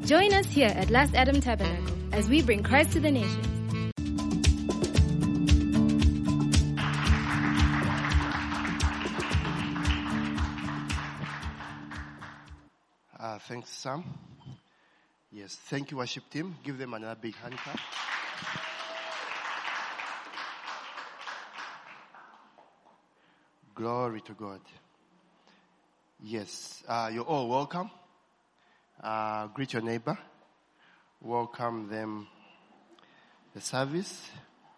Join us here at Last Adam Tabernacle as we bring Christ to the nations. Thanks, Sam. Yes, thank you, worship team. Give them another big hand clap. Glory to God. Yes, you're all welcome. Greet your neighbor. Welcome them the service.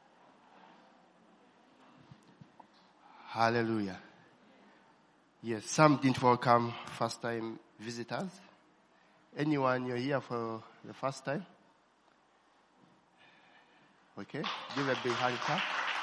Hallelujah. Yes, some didn't welcome first time visitors. Anyone, you're here for the first time? Okay, give a big hand clap.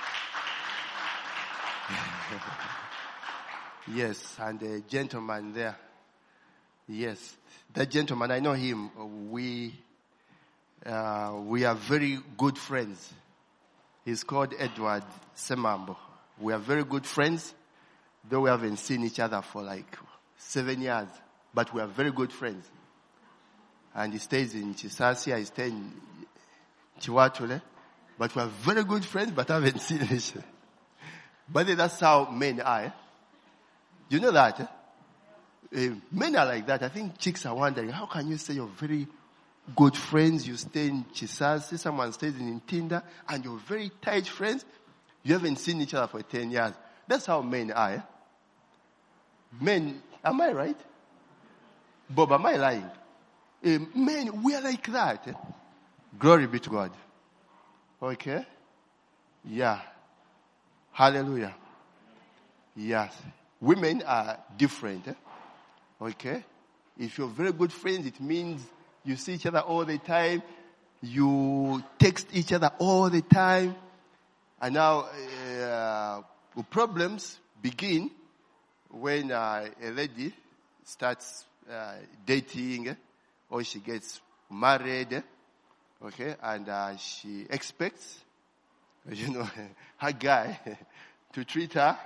Yes, and the gentleman there. Yes, that gentleman, I know him. We are very good friends. He's called Edward Semambo. We are very good friends, though we haven't seen each other for like 7 years. But we are very good friends. And he stays in Chisasi, I stay in Chiwatule. But we are very good friends, but I haven't seen each other. But that's how men are. You know that? Men are like that. I think chicks are wondering, how can you say you're very good friends? You stay in Chisasi, someone stays in Ntinda, and you're very tight friends. You haven't seen each other for 10 years. That's how men are. Men, am I right? Bob, am I lying? Men, we are like that. Glory be to God. Okay? Yeah. Hallelujah. Yes. Women are different. Okay? If you're very good friends, it means you see each other all the time. You text each other all the time. And now, problems begin when a lady starts dating, or she gets married, okay, and she expects, her guy to treat her,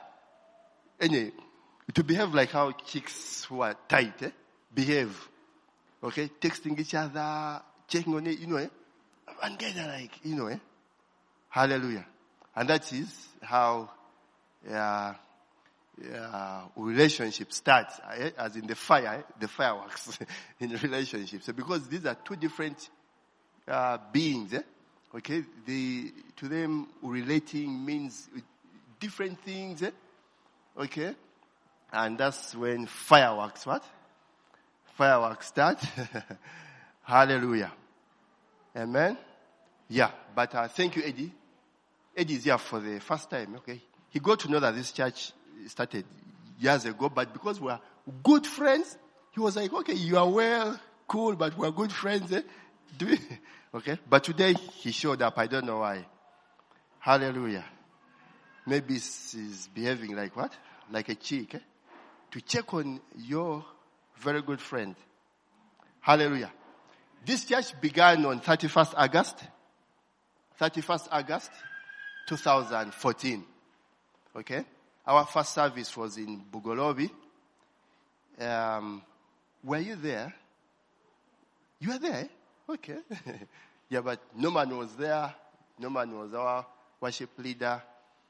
to behave like how chicks who are tight behave, okay, texting each other, checking on it, and get like, hallelujah. And that is how relationship starts, as in the fireworks in relationships. So because these are two different beings, okay, to them relating means different things, okay, and that's when fireworks start. Hallelujah. Amen. Yeah, but thank you, Eddie. Eddie is here for the first time, okay. He got to know that this church started years ago, but because we are good friends, he was like, okay, you are well, cool, but we are good friends, okay? But today, he showed up. I don't know why. Hallelujah. Maybe he's behaving like what? Like a chick, to check on your very good friend. Hallelujah. This church began on 31st August 2014. Okay? Our first service was in Bugolobi. Were you there? You were there? Okay. Yeah, but Norman was there. Norman was our worship leader.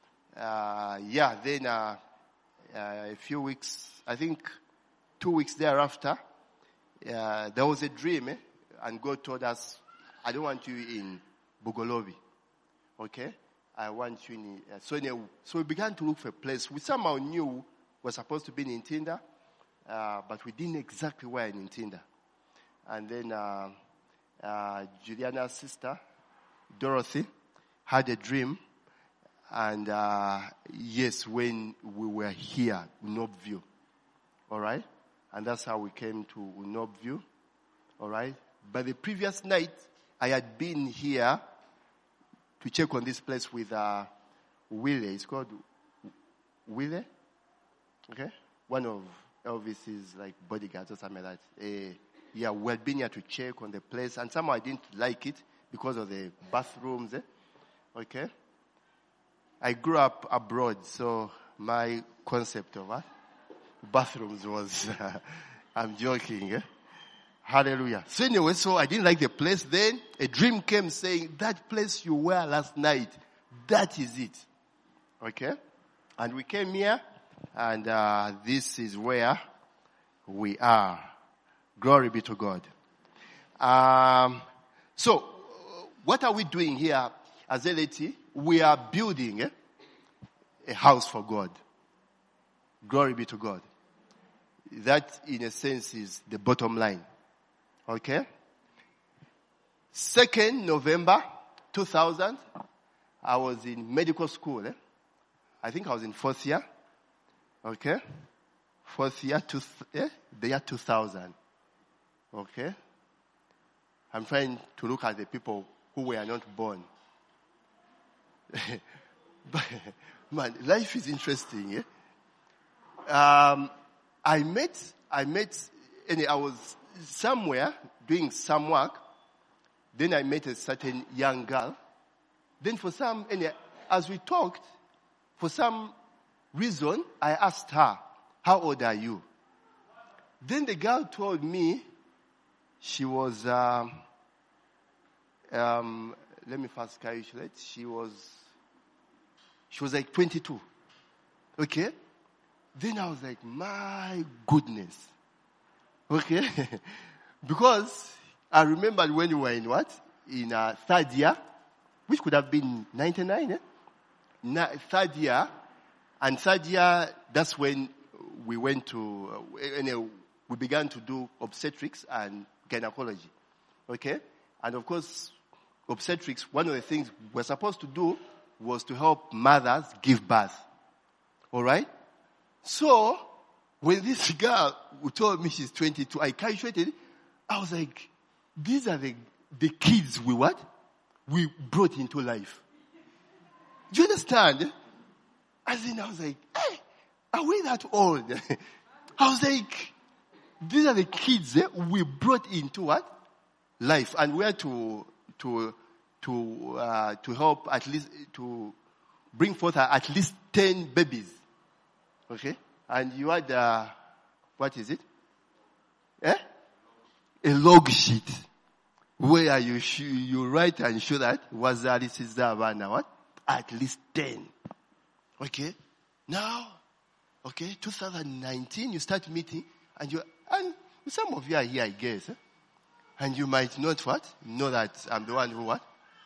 Then a few weeks, I think 2 weeks thereafter, there was a dream, and God told us, I don't want you in Bugolobi. Okay? I want you in. So we began to look for a place. We somehow knew we were supposed to be in Ntinda, but we didn't exactly where in Ntinda. And then Juliana's sister, Dorothy, had a dream. And yes, when we were here, Unobview. All right? And that's how we came to Unobview. All right? But the previous night, I had been here to check on this place with Wille. It's called Wille. Okay? One of Elvis's like bodyguards or something like that. Yeah, we had been here to check on the place, and somehow I didn't like it because of the bathrooms. Okay? I grew up abroad, so my concept of bathrooms was, I'm joking. Hallelujah. So anyway, so I didn't like the place. Then a dream came saying, that place you were last night, that is it. Okay? And we came here, and this is where we are. Glory be to God. So, what are we doing here as LAT? We are building a house for God. Glory be to God. That, in a sense, is the bottom line. Okay? 2nd November 2000, I was in medical school. I think I was in 4th year. Okay? 4th year, the year 2000. Okay? I'm trying to look at the people who were not born. But, man, life is interesting. I met, and I was somewhere doing some work. Then I met a certain young girl. Then as we talked, for some reason, I asked her, how old are you? Then the girl told me she was, let me first calculate. She was like 22. Okay? Then I was like, my goodness. Okay? Because I remembered when we were in what? In 3rd year, which could have been 99, 3rd year. And 3rd year, that's when we went to, we began to do obstetrics and gynecology. Okay? And of course, obstetrics, one of the things we're supposed to do was to help mothers give birth. Alright? So, when this girl who told me she's 22, I calculated, I was like, these are the kids we brought into life. Do you understand? As in, I was like, hey, are we that old? I was like, these are the kids we brought into what? Life. And we are to help at least, to bring forth at least 10 babies. Okay? And you had, what is it? A log sheet. Where you write and show that, this is what? At least 10. Okay? Now, okay, 2019, you start meeting, and some of you are here, I guess. And you might not what? Know that I'm the one who what?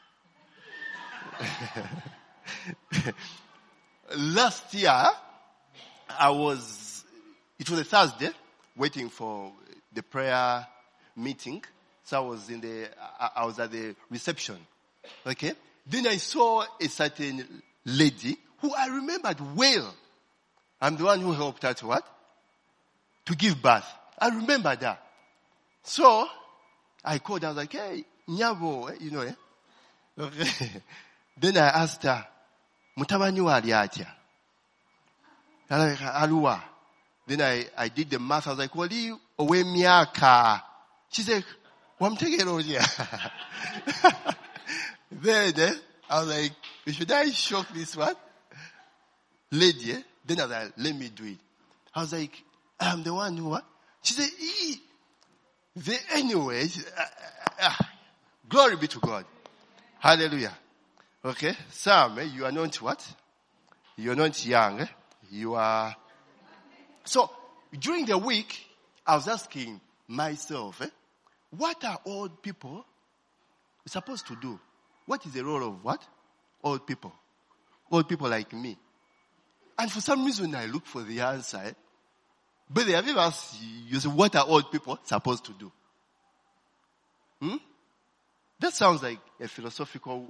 Last year, it was a Thursday, waiting for the prayer meeting. So I was at the reception. Okay? Then I saw a certain lady who I remembered well. I'm the one who helped her to what? To give birth. I remember that. So, I called her, I was like, hey, Nyabo, you know, Okay. Then I asked her, Mutabanyi wali atya? Aluwa. Then I did the math. I was like, wali owe miaka. She said, wamtegero here. Then I was like, should I shock this one? Lady, Then I was like, let me do it. I was like, I'm the one who what? She said, anyway, glory be to God. Hallelujah. Okay, Sam, you are not what? You are not young. You are. So, during the week, I was asking myself, what are old people supposed to do? What is the role of what? Old people. Old people like me. And for some reason, I look for the answer. But have you asked you say, what are old people supposed to do? That sounds like a philosophical,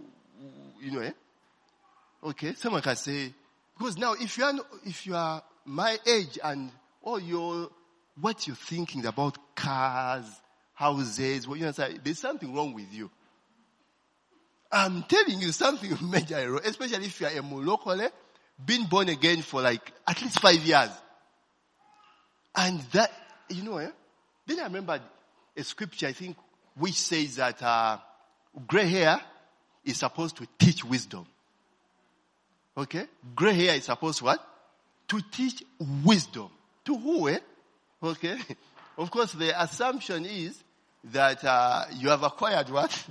Okay, someone can say, because now if you are my age and what you're thinking about cars, houses, there's something wrong with you. I'm telling you something major wrong, especially if you are a Molokole, been born again for like at least 5 years. And that, then I remembered a scripture, I think, which says that gray hair is supposed to teach wisdom. Okay? Gray hair is supposed to what? To teach wisdom. To who, Okay? Of course, the assumption is that you have acquired what?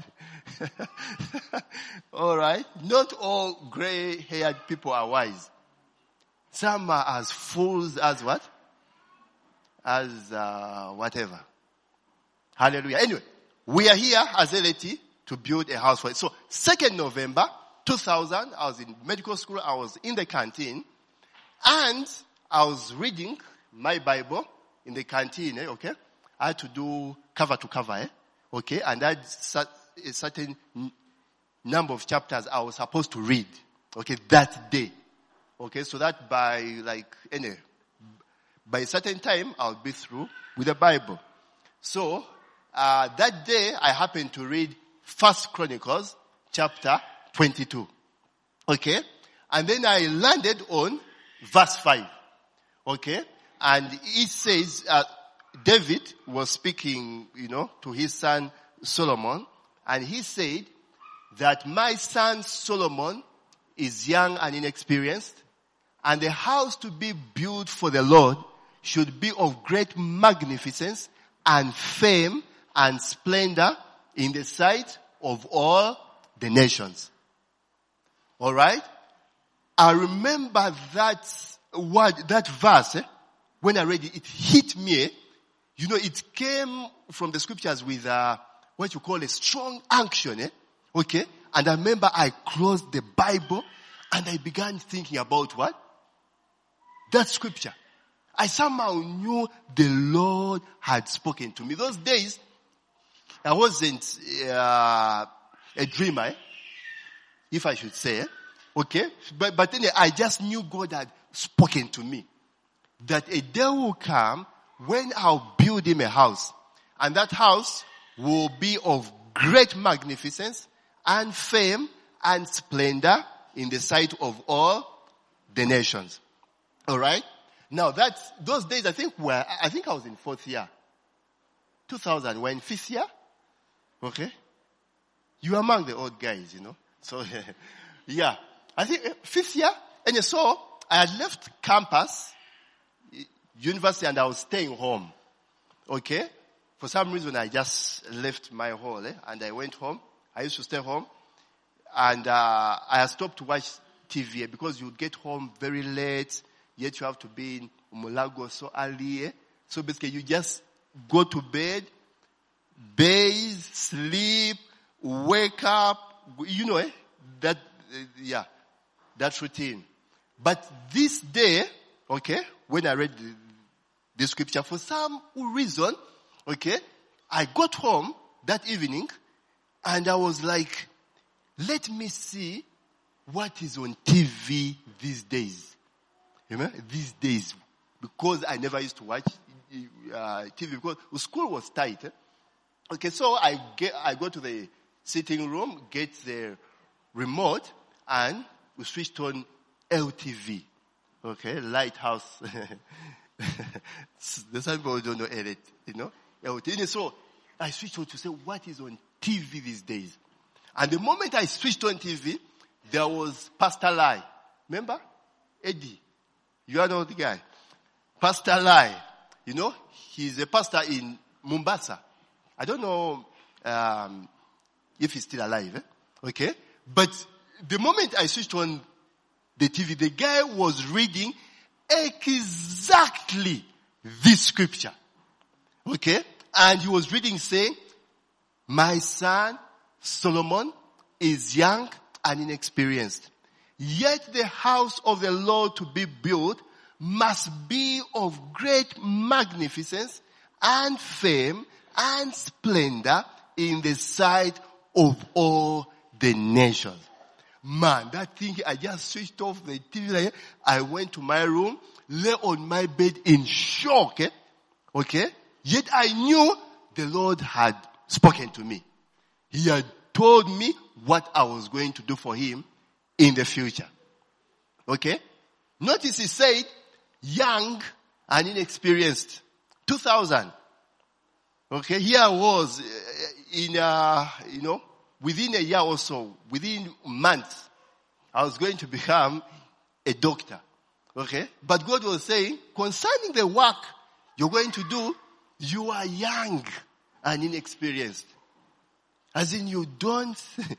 All right. Not all gray-haired people are wise. Some are as fools as what? As whatever. Hallelujah. Anyway, we are here as LAT to build a house for it. So 2nd November 2000, I was in medical school. I was in the canteen. And I was reading my Bible in the canteen, okay? I had to do cover to cover, okay? And I had a certain number of chapters I was supposed to read, okay, that day. Okay, so that by a certain time, I'll be through with the Bible. So, that day, I happened to read 1 Chronicles chapter 22. Okay? And then I landed on verse 5. Okay? And it says, David was speaking, to his son Solomon. And he said that my son Solomon is young and inexperienced. And the house to be built for the Lord should be of great magnificence and fame and splendor in the sight of all the nations. Alright? I remember that word, that verse, when I read it, it hit me. It came from the scriptures with what you call a strong unction. Okay? And I remember I closed the Bible and I began thinking about what? That scripture. I somehow knew the Lord had spoken to me. Those days, I wasn't a dreamer, if I should say. Okay? But then I just knew God had spoken to me. That a day will come when I'll build him a house. And that house will be of great magnificence and fame and splendor in the sight of all the nations. Alright? Now those days I think I was in 4th year. 2000, we're in 5th year. Okay? You are among the old guys, So, yeah. I think 5th year. And so, I had left campus, university, and I was staying home. Okay? For some reason, I just left my hall, and I went home. I used to stay home. And, I had stopped to watch TV because you'd get home very late. Yet you have to be in Mulago so early. So basically you just go to bed, bathe, sleep, wake up, that routine. But this day, okay, when I read the scripture, for some reason, okay, I got home that evening and I was like, let me see what is on TV these days. These days, because I never used to watch TV because school was tight. Okay, so I go to the sitting room, get the remote, and we switched on LTV. Okay, Lighthouse. Some people don't know it, LTV. So I switched on to say what is on TV these days. And the moment I switched on TV, there was Pastor Lai. Remember? Eddie. You are the guy. Pastor Lai. He's a pastor in Mombasa. I don't know if he's still alive. Okay? But the moment I switched on the TV, the guy was reading exactly this scripture. Okay? And he was reading saying, my son Solomon is young and inexperienced. Yet the house of the Lord to be built must be of great magnificence and fame and splendor in the sight of all the nations. Man, that thing, I just switched off the TV. I went to my room, lay on my bed in shock. Okay? Yet I knew the Lord had spoken to me. He had told me what I was going to do for him in the future. Okay? Notice he said, young and inexperienced. 2000. Okay? Here I was within a year or so, within months, I was going to become a doctor. Okay? But God was saying, concerning the work you're going to do, you are young and inexperienced. As in you don't,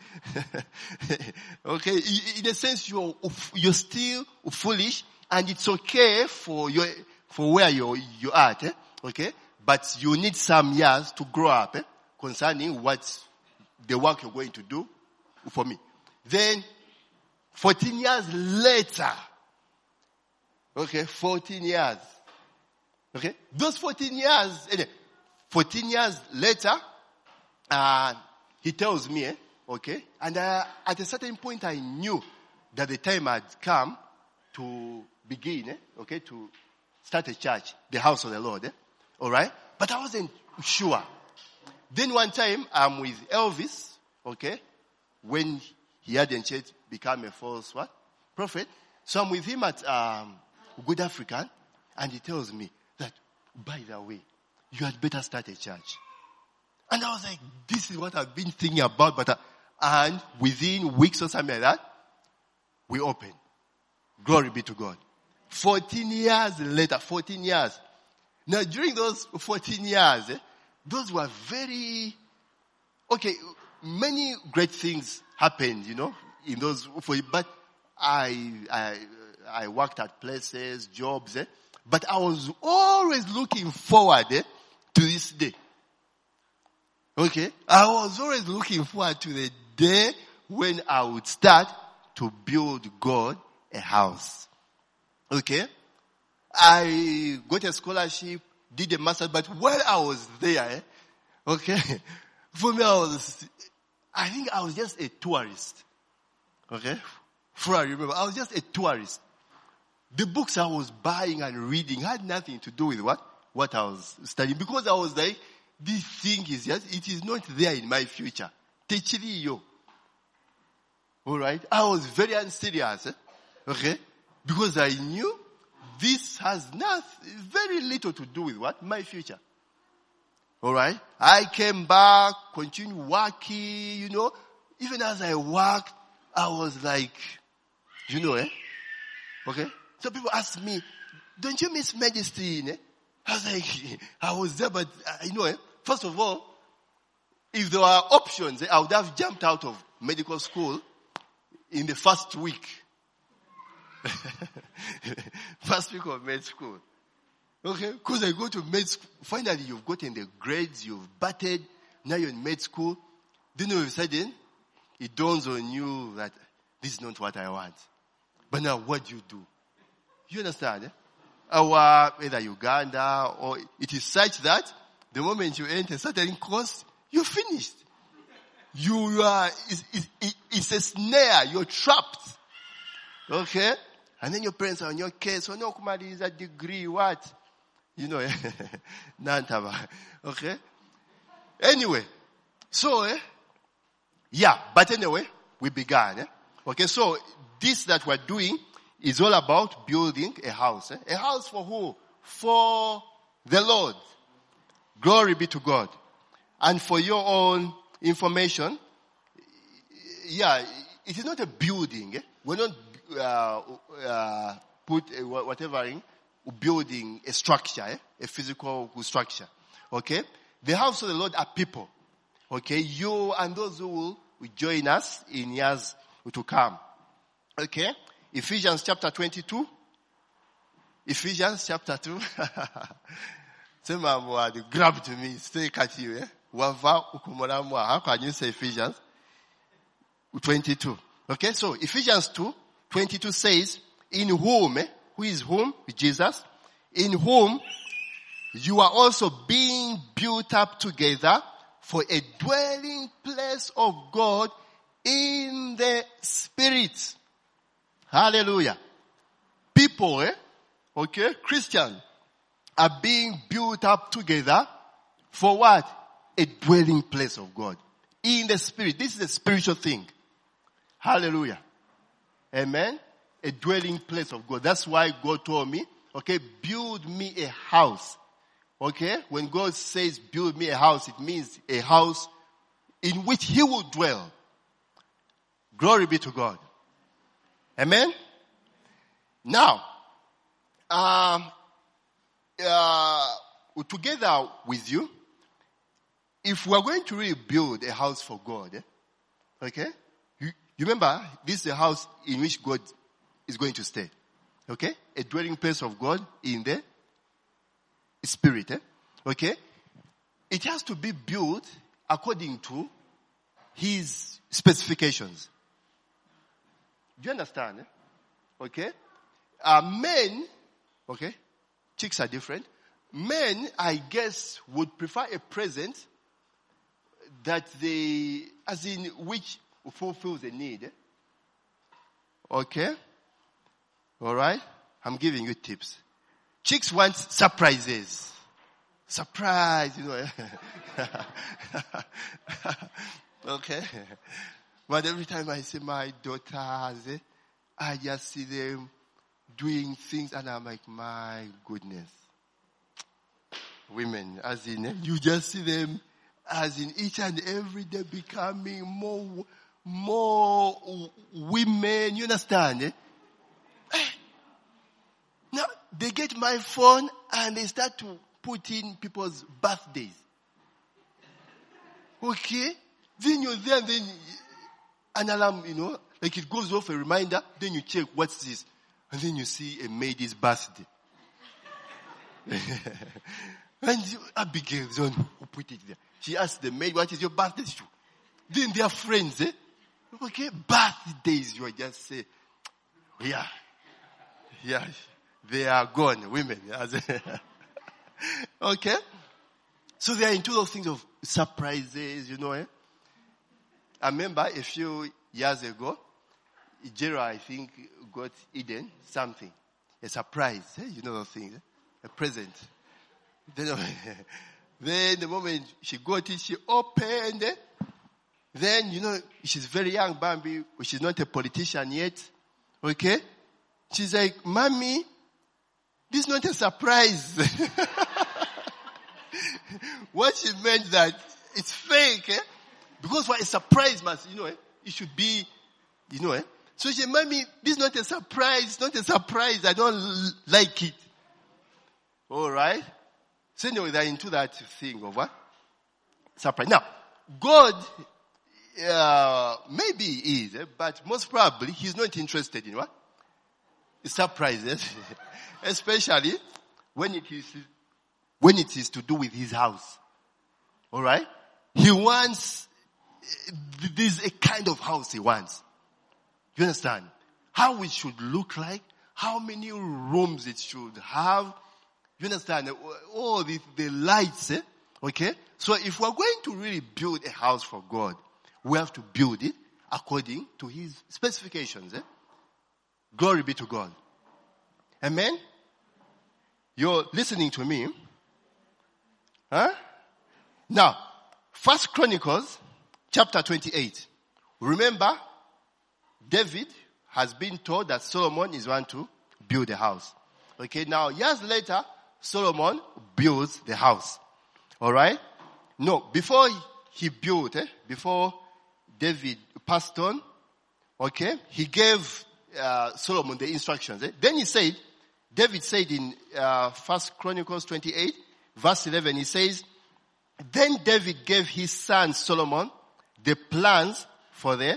okay, in a sense you're still foolish, and it's okay for where you're at, okay? But you need some years to grow up, concerning what the work you're going to do for me. Then, 14 years later, okay, 14 years, okay, those 14 years later, he tells me, okay, and at a certain point I knew that the time had come to begin, okay, to start a church, the house of the Lord, alright? But I wasn't sure. Then one time I'm with Elvis, okay, when he hadn't yet become a false prophet. So I'm with him at Good African, and he tells me that, by the way, you had better start a church. And I was like, this is what I've been thinking about, but and within weeks or something like that, we opened. Glory be to God. 14 years later, 14 years. Now during those 14 years, those were very, okay, many great things happened, in those, but I worked at places, jobs, but I was always looking forward to this day. Okay? I was always looking forward to the day when I would start to build God a house. Okay? I got a scholarship, did a master's, but while I was there, okay, for me I think I was just a tourist. Okay? For I remember, I was just a tourist. The books I was buying and reading had nothing to do with what I was studying, because I was like, this thing is just, it is not there in my future. Techili yo. Alright? I was very unserious. Okay? Because I knew this has very little to do with my future. Alright? I came back, continued working, Even as I worked, I was like, Okay? So people ask me, don't you miss medicine? I was like, I was there, but first of all, if there were options, I would have jumped out of medical school in the first week. First week of med school. Okay? Because I go to med school, finally you've gotten the grades, you've batted, now you're in med school. Then all of a sudden, it dawns on you that this is not what I want. But now what do? You understand? Either Uganda, or it is such that the moment you enter a certain course, you're finished. It's a snare, you're trapped. Okay? And then your parents are on your case, so no, Kumari is a degree, what? Nantaba. Okay? Anyway, so, but anyway, we began. Okay, so this that we're doing is all about building a house. A house for who? For the Lord. Glory be to God. And for your own information, it is not a building. We're not put whatever in building a structure, a physical structure. Okay? The house of the Lord are people. Okay? You and those who will join us in years to come. Okay? Ephesians chapter 22. Ephesians chapter 2. Some word grabbed me, stay at you. How can you say Ephesians 22? Okay, so Ephesians 2:22 says, in whom, who is whom? Jesus. In whom you are also being built up together for a dwelling place of God in the Spirit. Hallelujah. People, okay, Christians, are being built up together for what? A dwelling place of God. In the Spirit. This is a spiritual thing. Hallelujah. Amen. A dwelling place of God. That's why God told me, okay, build me a house. Okay? When God says build me a house, it means a house in which He will dwell. Glory be to God. Amen? Now, together with you, if we are going to really build a house for God, okay? You remember, this is a house in which God is going to stay. Okay? A dwelling place of God in the Spirit. Okay? It has to be built according to His specifications. Do you understand? Okay? Men, okay? Chicks are different. Men, I guess, would prefer a present that they, as in which fulfills a need. Okay? Alright? I'm giving you tips. Chicks want surprises. Surprise, Okay? But every time I see my daughters, I just see them doing things and I'm like, my goodness. Women, as in, you just see them as in each and every day becoming more women. You understand? Now, they get my phone and they start to put in people's birthdays. Okay? Then you're there and then an alarm, like it goes off a reminder. Then you check, what's this? And then you see a lady's birthday. And Abigail is the one who put it there. She asked the maid, what is your birthday? Then they are friends, Okay, birthdays, you just say, yeah, they are gone, women. Okay? So they are into those things of surprises, I remember a few years ago, Gerald, I think, got Eden something. A surprise, those things, a present. Then the moment she got it, she opened it. Then, she's very young, Bambi. She's not a politician yet. Okay? She's like, Mommy, this is not a surprise. What she meant that it's fake, Because for a surprise must, it should be, So she said, Mommy, this is not a surprise. It's not a surprise. I don't like it. Alright? So anyway, they're into that thing of what? Surprise. Now, God, maybe he is, but most probably he's not interested in what? Surprises. Especially when it is to do with his house. Alright? He wants, this a kind of house he wants. You understand? How it should look like, how many rooms it should have. You understand? All the lights, Okay? So if we're going to really build a house for God, we have to build it according to his specifications, Glory be to God. Amen? You're listening to me? Huh? Now, 1 Chronicles chapter 28. Remember, David has been told that Solomon is going to build a house. Okay, now years later, Solomon builds the house. Alright? No, before he built, before David passed on, okay, he gave Solomon the instructions. Then David said in 1 Chronicles 28, verse 11, he says, Then David gave his son Solomon the plans for the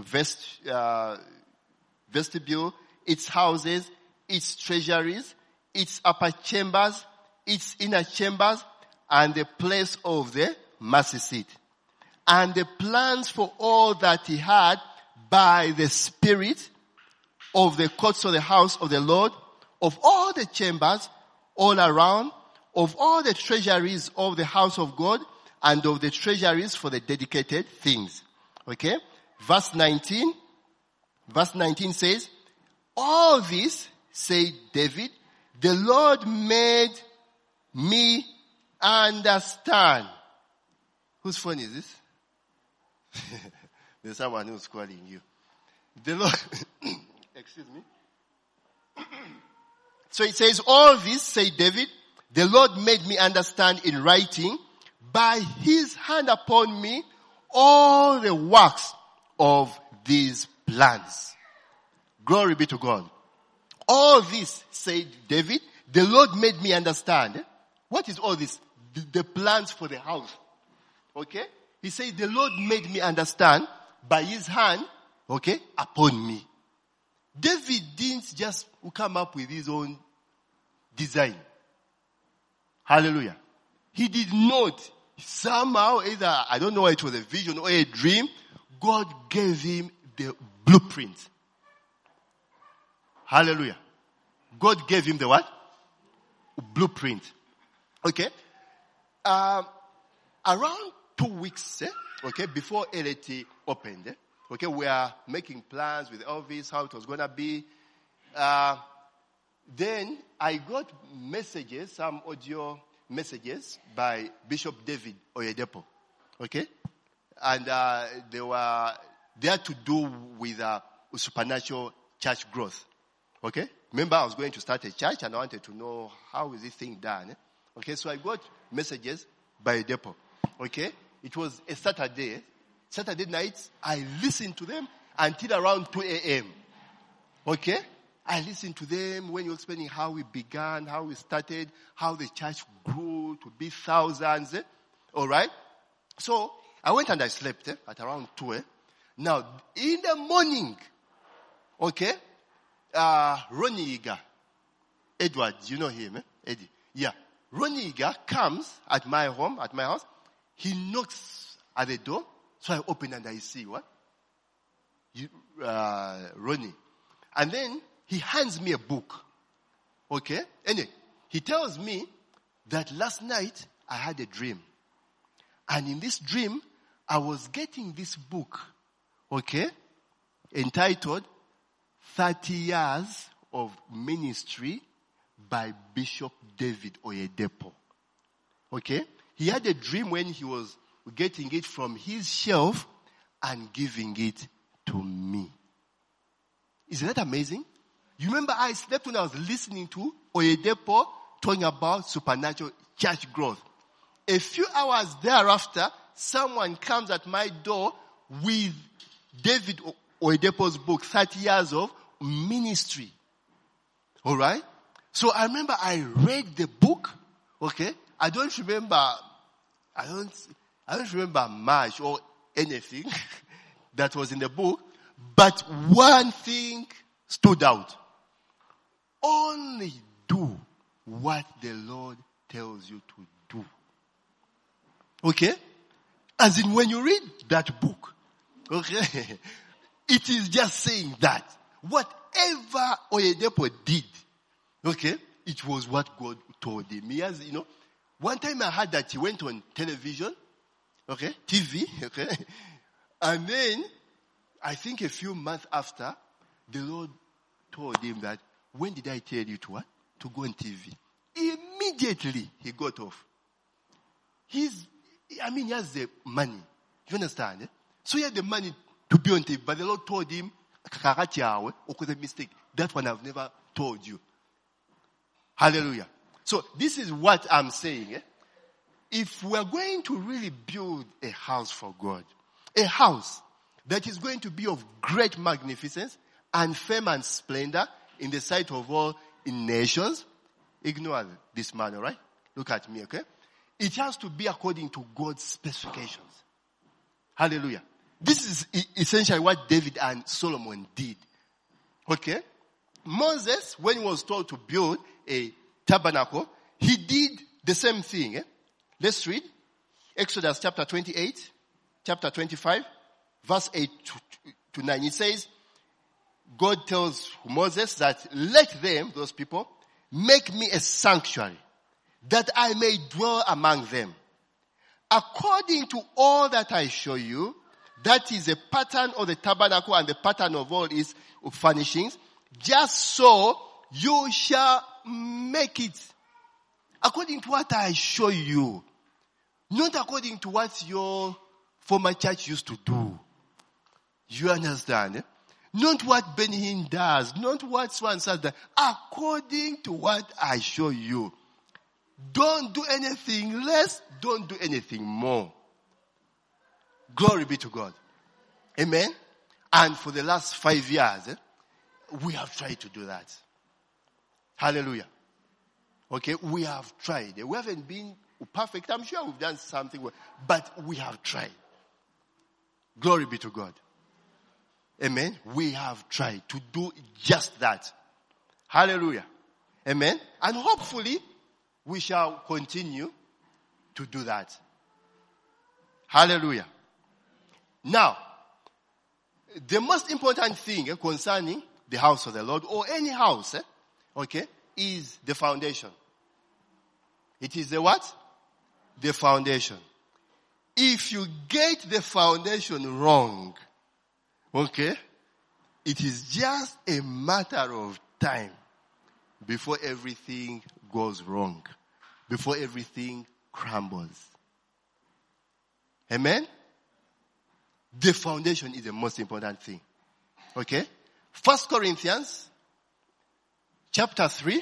vestibule, its houses, its treasuries, its upper chambers, its inner chambers, and the place of the mercy seat. And the plans for all that he had by the Spirit of the courts of the house of the Lord, of all the chambers all around, of all the treasuries of the house of God, and of the treasuries for the dedicated things. Okay? Verse 19 says, All this, said David, the Lord made me understand. Whose phone is this? There's someone who's calling you. The Lord, excuse me. So it says, all this, said David, the Lord made me understand in writing by his hand upon me all the works of these plans. Glory be to God. All this, said David, the Lord made me understand. What is all this? The plans for the house. Okay? He said, the Lord made me understand by his hand, okay, upon me. David didn't just come up with his own design. Hallelujah. He did not. Somehow, either, I don't know, it was a vision or a dream, God gave him the blueprint. Hallelujah. God gave him the what? Blueprint. Okay. Around 2 weeks, okay, before LAT opened, okay, we are making plans with Elvis, how it was going to be. Then I got messages, some audio messages by Bishop David Oyedepo. Okay. And they had to do with supernatural church growth. Okay. Remember, I was going to start a church and I wanted to know how is this thing done. Okay. So I got messages by Oyedepo. Okay. It was a Saturday. Saturday nights, I listened to them until around 2 a.m. Okay. I listened to them when you were explaining how we began, how we started, how the church grew to be thousands. All right. So I went and I slept at around 2. Now, in the morning, okay, Ronnie Iga, Edward, you know him, Eddie? Yeah. Ronnie Iga comes at my house. He knocks at the door. So I open and I see what? Ronnie. And then he hands me a book. Okay? Anyway, he tells me that last night I had a dream. And in this dream, I was getting this book, okay, entitled 30 Years of Ministry by Bishop David Oyedepo. Okay? He had a dream when he was getting it from his shelf and giving it to me. Isn't that amazing? You remember I slept when I was listening to Oyedepo talking about supernatural church growth. A few hours thereafter, someone comes at my door with David Oyedepo's book, 30 Years of Ministry. Alright? So I remember I read the book, okay? I don't remember much or anything that was in the book, but one thing stood out. Only do what the Lord tells you to do. Okay? As in when you read that book, okay, it is just saying that whatever Oyedepo did, okay, it was what God told him. He has, one time I heard that he went on television, okay, TV, okay, and then I think a few months after, the Lord told him that, when did I tell you to what? To go on TV. Immediately he got off. He has the money. You understand? Eh? So he had the money to be on TV, but the Lord told him, a mistake. That one I've never told you. Hallelujah. So this is what I'm saying. Eh? If we're going to really build a house for God, a house that is going to be of great magnificence and fame and splendor in the sight of all in nations, ignore this man, all right? Look at me, okay? It has to be according to God's specifications. Hallelujah. This is essentially what David and Solomon did. Okay? Moses, when he was told to build a tabernacle, he did the same thing. Eh? Let's read Exodus chapter 28, chapter 25, verse 8 to 9. It says, God tells Moses that let them, those people, make me a sanctuary that I may dwell among them. According to all that I show you, that is a pattern of the tabernacle and the pattern of all its furnishings, just so you shall make it. According to what I show you. Not according to what your former church used to do. You understand? Eh? Not what Ben Hinn does. Not what Swan says. According to what I show you. Don't do anything less. Don't do anything more. Glory be to God. Amen. And for the last 5 years, we have tried to do that. Hallelujah. Okay, we have tried. We haven't been perfect. I'm sure we've done something well, but we have tried. Glory be to God. Amen. We have tried to do just that. Hallelujah. Amen. And hopefully we shall continue to do that. Hallelujah. Now, the most important thing concerning the house of the Lord, or any house, is the foundation. It is the what? The foundation. If you get the foundation wrong, it is just a matter of time before everything goes wrong, before everything crumbles. Amen? The foundation is the most important thing. 1 Corinthians chapter 3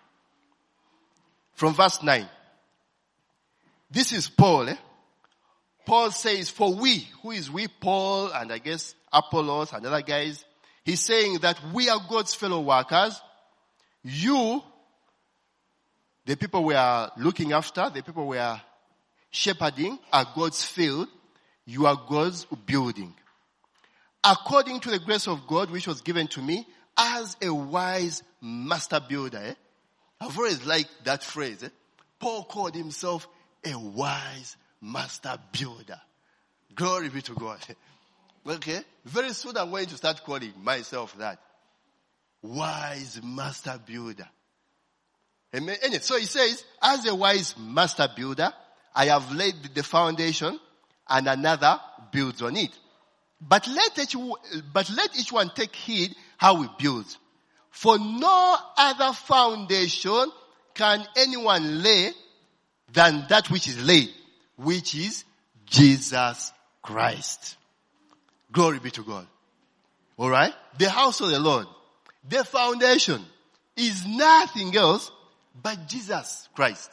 from verse 9. This is Paul. Paul says, for we, who is we? Paul and I guess Apollos and other guys. He's saying that we are God's fellow workers. You, the people we are looking after, the people we are shepherding, are God's field. You are God's building. According to the grace of God which was given to me as a wise master builder. I've always liked that phrase. Paul called himself a wise master builder. Glory be to God. Very soon I'm going to start calling myself that. Wise master builder. Amen. So he says, as a wise master builder, I have laid the foundation and another builds on it. But let each one take heed how he builds. For no other foundation can anyone lay than that which is laid, which is Jesus Christ. Glory be to God. Alright? The house of the Lord, the foundation is nothing else but Jesus Christ.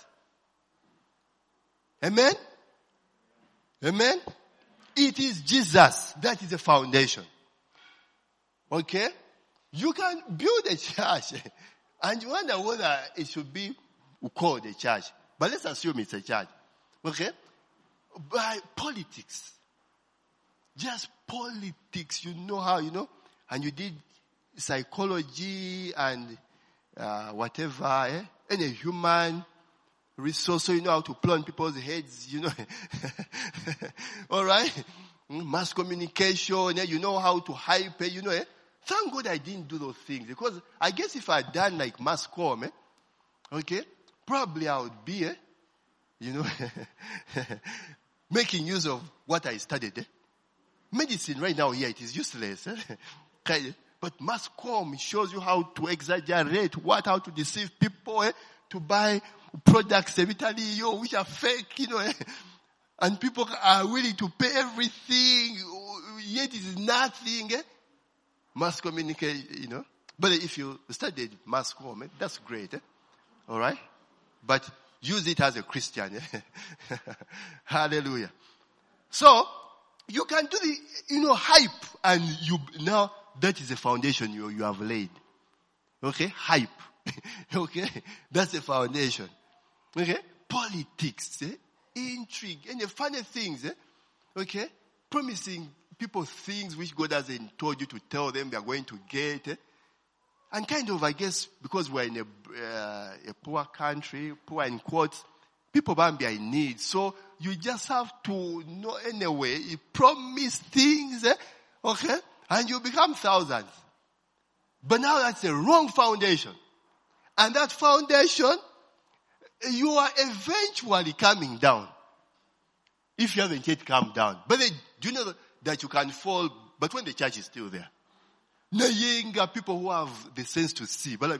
Amen? Amen? It is Jesus. That is the foundation. You can build a church and you wonder whether it should be called a church. But let's assume it's a church. By politics. Just politics. You know how, and you did psychology and whatever, and a human resource, so you know how to plumb people's heads, Alright? Mass communication, you know how to hype, Thank God I didn't do those things, because I guess if I had done like mass comm, probably I would be, making use of what I studied. Medicine right now, it is useless. But mass comm shows you how to exaggerate, how to deceive people, to buy products which are fake, and people are willing to pay everything, yet it is nothing. Mass communication, But if you studied mass comm, that's great. Alright? But use it as a Christian. Hallelujah. So, you can do the, hype, and now that is the foundation you have laid. Hype. That's the foundation. Politics, intrigue, and the funny things, promising people things which God hasn't told you to tell them they are going to get, and kind of, I guess, because we're in a poor country, poor in quotes, people are in need, so you just have to know anyway, you promise things, and you become thousands. But now that's the wrong foundation. And that foundation, you are eventually coming down. If you haven't yet come down. But then, do you know that you can fall, but when the church is still there? Younger people who have the sense to see. Not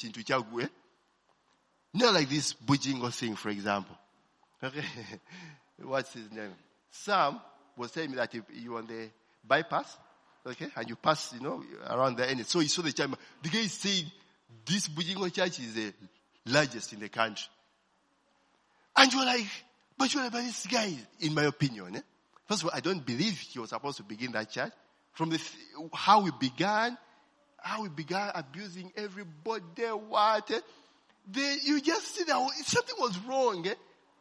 like this Bujingo thing, for example. What's his name? Sam was telling me that if you're on the bypass, and you pass, around the end. So he saw the church. The guy is saying, this Bujingo church is the largest in the country. And you're like, but this guy, in my opinion, first of all, I don't believe he was supposed to begin that church. From how we began abusing everybody, you just see that something was wrong.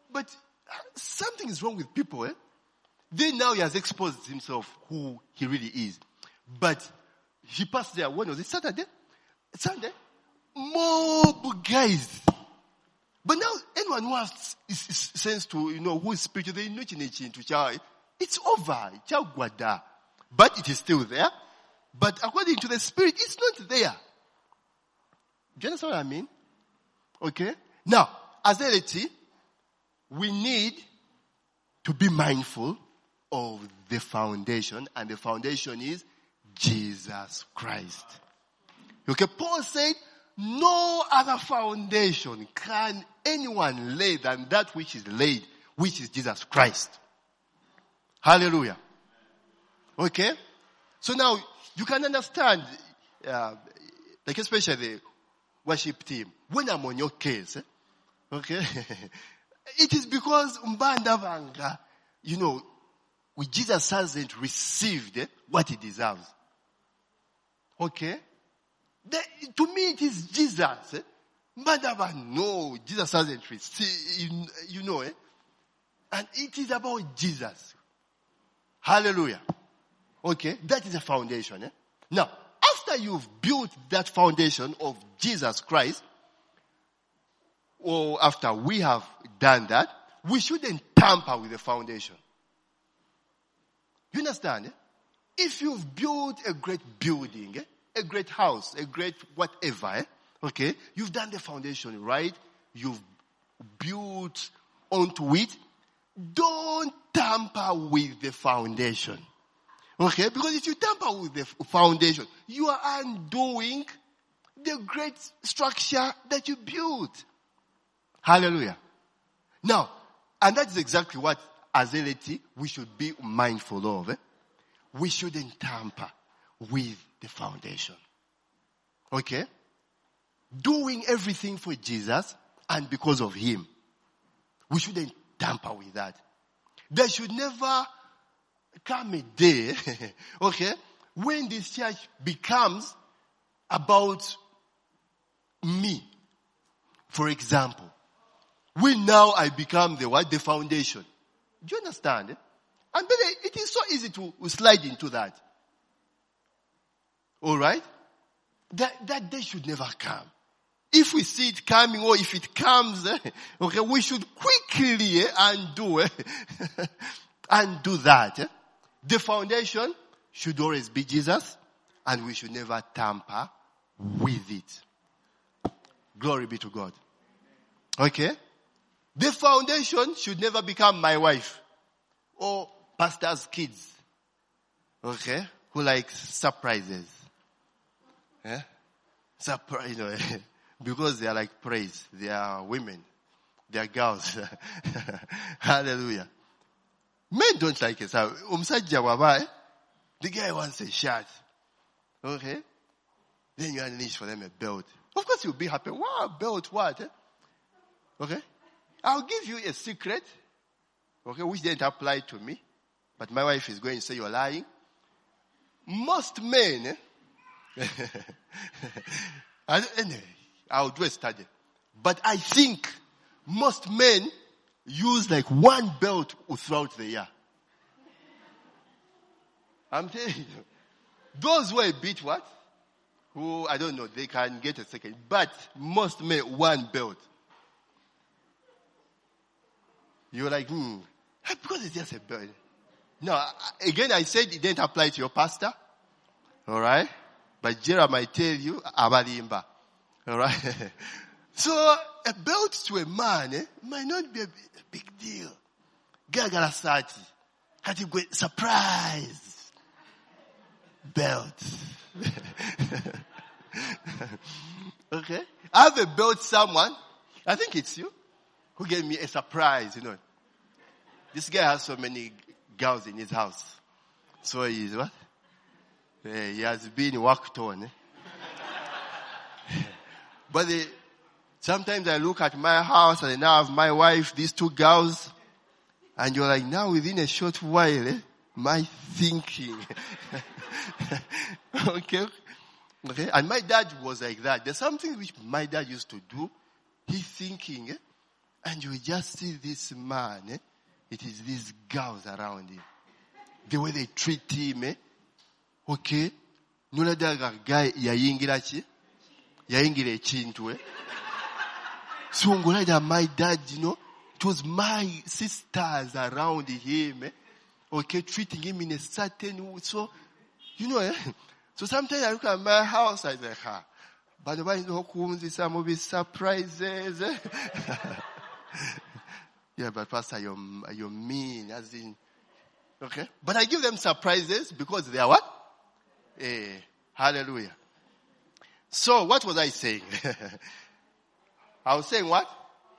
but something is wrong with people, eh? Then now he has exposed himself who he really is. But he passed there, when was it? Saturday? Sunday? Mob guys. But now anyone who has sense to, who is spiritual, they know into child. It's over. But it is still there. But according to the spirit, it's not there. Do you understand what I mean? Okay? Now, as a lady, we need to be mindful of the foundation, and the foundation is Jesus Christ. Okay, Paul said, no other foundation can anyone lay than that which is laid, which is Jesus Christ. Hallelujah. Okay? So now, you can understand, like especially the worship team, when I'm on your case, okay, it is because Mbandavanga, Jesus hasn't received what he deserves. Okay? To me, it is Jesus. Mbandava, no, Jesus hasn't received, and it is about Jesus. Hallelujah. Okay? That is a foundation. Now, after you've built that foundation of Jesus Christ, or after we have done that, we shouldn't tamper with the foundation. You understand? If you've built a great building, a great house, a great whatever, okay, you've done the foundation right, you've built onto it, don't tamper with the foundation. Okay, because if you tamper with the foundation, you are undoing the great structure that you built. Hallelujah. Now, and that is exactly what, as a laity, we should be mindful of. We shouldn't tamper with the foundation. Okay? Doing everything for Jesus and because of him. We shouldn't tamper with that. There should never come a day, okay, when this church becomes about me. For example, when now I become the foundation. Do you understand? And then it is so easy to slide into that. Alright? That day should never come. If we see it coming, or if it comes, okay, we should quickly undo that. The foundation should always be Jesus, and we should never tamper with it. Glory be to God. Okay? The foundation should never become my wife or pastor's kids. Okay? Who like surprises. Yeah? Surprise, because they are like praise. They are women. They are girls. Hallelujah. Men don't like it. The guy wants a shirt. Okay? Then you unleash for them a belt. Of course you'll be happy. Wow, belt what? Okay? I'll give you a secret. Okay, which didn't apply to me. But my wife is going to say you're lying. Most men, I'll do a study. But I think most men use like one belt throughout the year. I'm telling you. Those who are a bit what? Who, I don't know, they can get a second. But most men, one belt. You're like, because it's just a belt. No, again, I said it didn't apply to your pastor. Alright? But Jeremiah might tell you, Abalimba. Alright? So, a belt to a man might not be a big deal. Gagarasati. Surprise. Belt. Okay? I have a belt someone, I think it's you, who gave me a surprise, This guy has so many girls in his house. So he's what? He has been worked on. But sometimes I look at my house and I now have my wife, these two girls, and you're like, now within a short while, my thinking. Okay? And my dad was like that. There's something which my dad used to do. He's thinking, And you just see this man, it is these girls around him. The way they treat him, okay? Noladaga guy yayingira chi? Yayingira echintu, So ngolada my dad, it was my sisters around him, okay, treating him in a certain way. So, so sometimes I look at my house, I say, but why some of these surprises? Yeah, but Pastor, you're mean, as in, okay. But I give them surprises because they are what? Hallelujah. So what was I saying? I was saying what?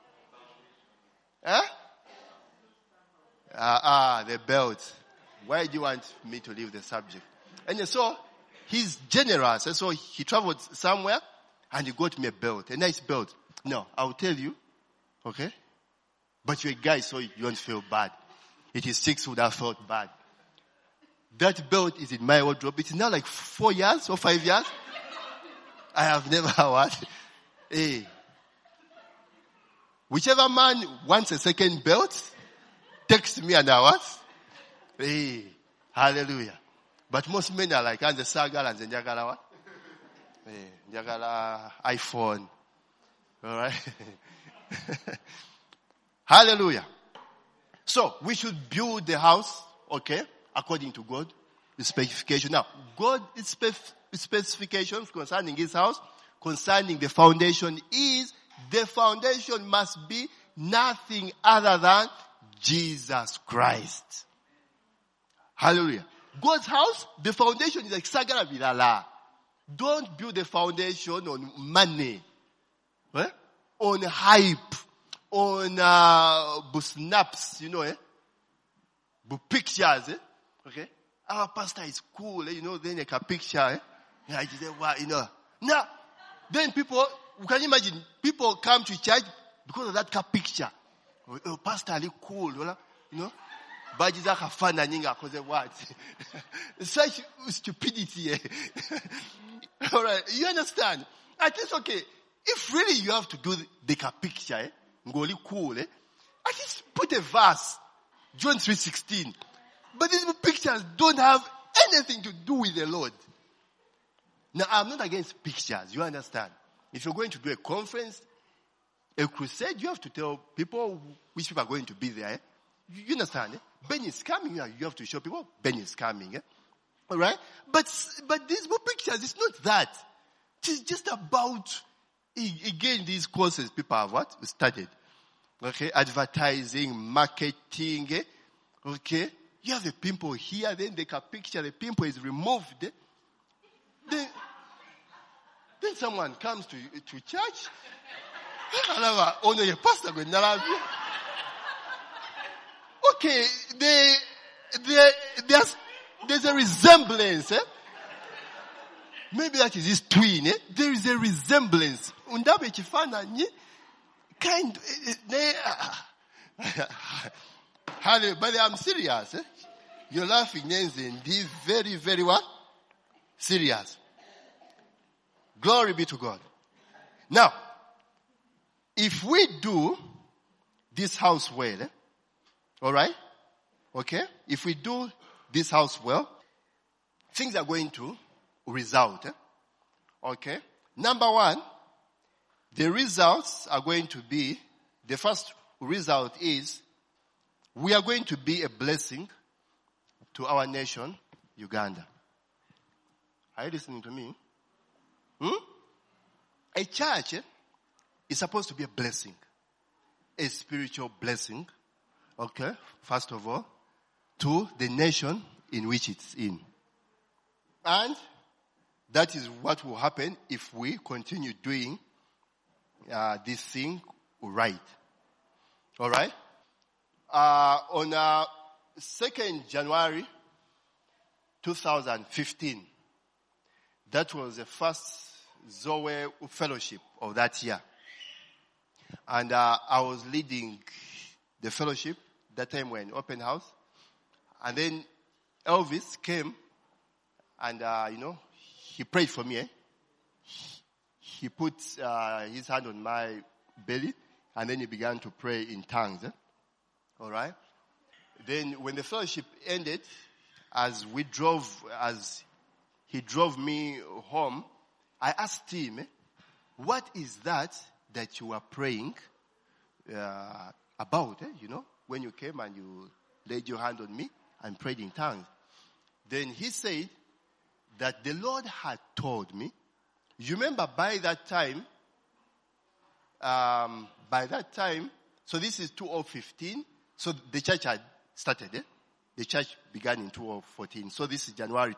The belt. Why do you want me to leave the subject? And so, he's generous. And so he traveled somewhere and he got me a belt, a nice belt. No, I'll tell you. Okay? But you're a guy, so you don't feel bad. It is 6 would have felt bad. That belt is in my wardrobe. It's now like 4 years or 5 years. I have never what? Whichever man wants a second belt, text me and I what? Hallelujah. But most men are like, and the saga and the njagala what? Njagala iPhone. Alright? Hallelujah. So, we should build the house, okay, according to God, the specification. Now, God's specifications concerning his house, concerning the foundation the foundation must be nothing other than Jesus Christ. Hallelujah. God's house, the foundation is like Sagara Vilala. Don't build the foundation on money, on hype, on snaps, pictures, okay? Our pastor is cool, then like a picture, Now, then people, can you imagine, people come to church because of that picture. Oh, pastor look cool, But it's like a fun because of what? Such stupidity. Alright, you understand? At least, okay, if really you have to do the picture, ngoli cool, at least put a verse, John 3:16. But these pictures don't have anything to do with the Lord. Now, I'm not against pictures, you understand? If you're going to do a conference, a crusade, you have to tell people which people are going to be there. You understand? Ben is coming. You have to show people Ben is coming. All right? But these pictures, it's not that. It's just about, again, these courses people have what? Started. Okay? Advertising, marketing. Okay? You have a pimple here, then they can picture the pimple is removed. Then someone comes to church. Pastor, okay, there's a resemblance. Maybe that is his twin. There is a resemblance. But I'm serious. You're laughing, and this very, very what? Serious. Glory be to God. Now, if we do this house well, all right? Okay? If we do this house well, things are going to result. Okay? Number one, the results are going to be, the first result is, we are going to be a blessing to our nation, Uganda. Are you listening to me? A church is supposed to be a blessing. A spiritual blessing. Okay, first of all, to the nation in which it's in. And that is what will happen if we continue doing this thing right. Alright? On 2nd January 2015, that was the first Zoe fellowship of that year. And I was leading the fellowship. That time we're in open house. And then Elvis came and, he prayed for me. He put his hand on my belly And then he began to pray in tongues. All right? Then when the fellowship ended, as he drove me home, I asked him, what is that you are praying about? When you came and you laid your hand on me and prayed in tongues. Then he said that the Lord had told me. You remember by that time, so this is 2015, so the church had started. The church began in 2014, so this is January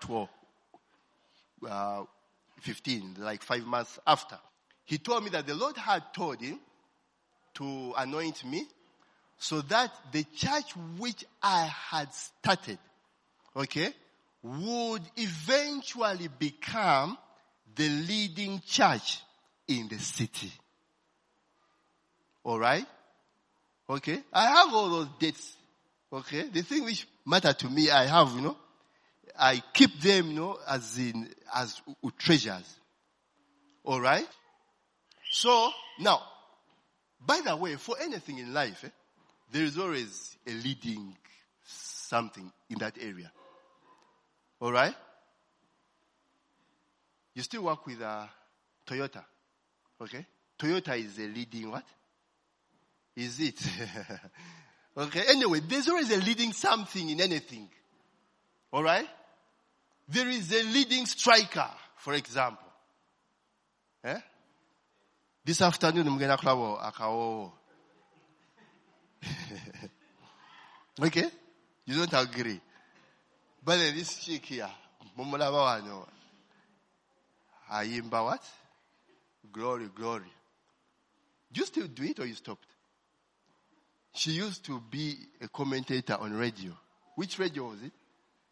2015, like 5 months after. He told me that the Lord had told him to anoint me so that the church which I had started, would eventually become the leading church in the city. All right? Okay? I have all those dates. Okay? The thing which matter to me, I have, I keep them, as treasures. All right? So, now, by the way, for anything in life, there is always a leading something in that area. All right? You still work with Toyota. Okay? Toyota is a leading what? Is it? Okay? Anyway, there's always a leading something in anything. All right? There is a leading striker, for example. This afternoon, I'm going to Akao. Okay? You don't agree. But this chick here, Momolaba wano, Ayimba what? Glory, glory. Do you still do it or you stopped? She used to be a commentator on radio. Which radio was it?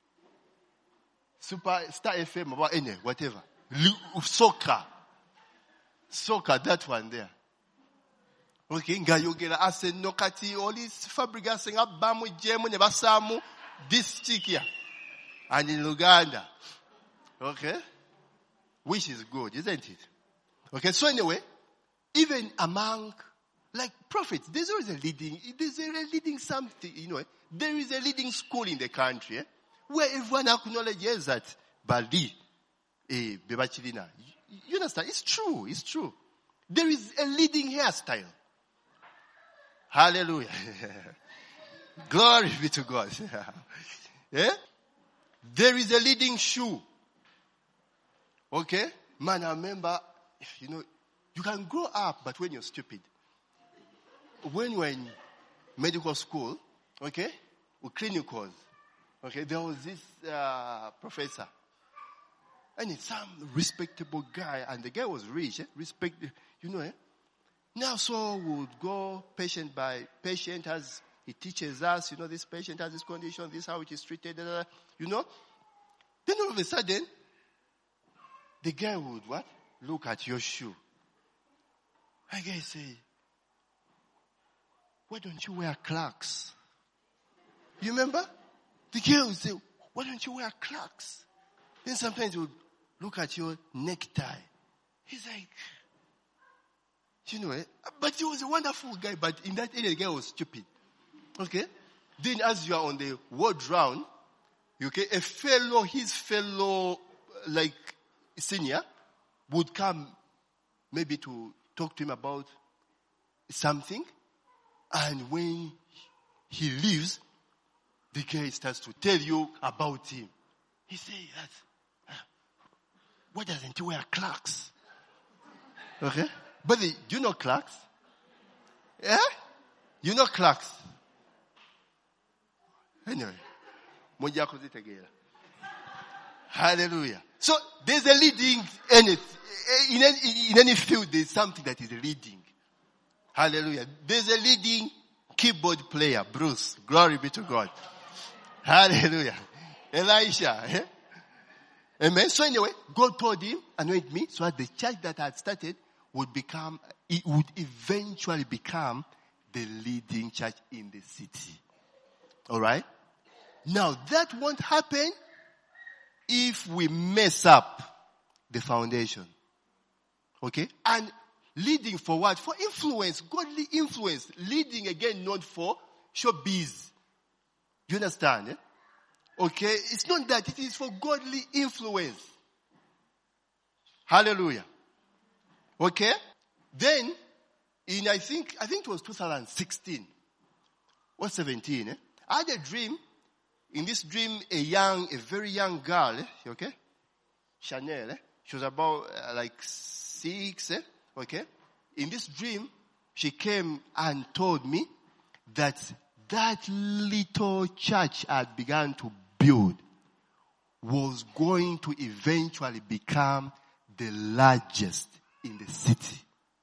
Star FM, about any, whatever. Soccer, that one there. Okay, ngayogera aseno kati oli Fabregas nga bamu jemu ne basamu this chick here. And in Uganda. Okay? Which is good, isn't it? Okay, so anyway, even among, like prophets, there's always a leading something, there is a leading school in the country, where everyone acknowledges that Baldi, Bebachilina. You understand? It's true. There is a leading hairstyle. Hallelujah. Glory be to God. Yeah? There is a leading shoe. Okay? Man, I remember, you can grow up, but when you're stupid. When you were in medical school, okay, or clinicals, okay, there was this professor. And it's some respectable guy, and the guy was rich, Now, so we would go patient by patient as he teaches us, this patient has this condition, this is how it is treated, Then all of a sudden, the guy would what? Look at your shoe. And the guy say, why don't you wear Clarks? You remember? The guy would say, why don't you wear Clarks? Then sometimes he would look at your necktie. He's like, but he was a wonderful guy, but in that area, the guy was stupid. Okay? Then as you are on the world round, okay, his fellow, like, senior would come maybe to talk to him about something. And when he leaves, the guy starts to tell you about him. He says that, why doesn't he wear Clarks? Okay? But do you know Clarks? Yeah? You know Clarks? Anyway. Hallelujah. So there's a leading in any field. There's something that is leading. Hallelujah. There's a leading keyboard player, Bruce. Glory be to God. Hallelujah. Elisha. Eh? Amen. So anyway, God told him, anoint me, so that the church that I had started would eventually become the leading church in the city. All right. Now that won't happen if we mess up the foundation. Okay? And Leading for what? For influence, godly influence. Leading again, not for showbiz. You understand? Okay? It's not that. It is for godly influence. Hallelujah. Okay? Then, I think it was 2016 or 17, I had a dream. In this dream, a very young girl, okay? Chanel, she was about like 6, okay? In this dream, she came and told me that little church I had begun to build was going to eventually become the largest in the city.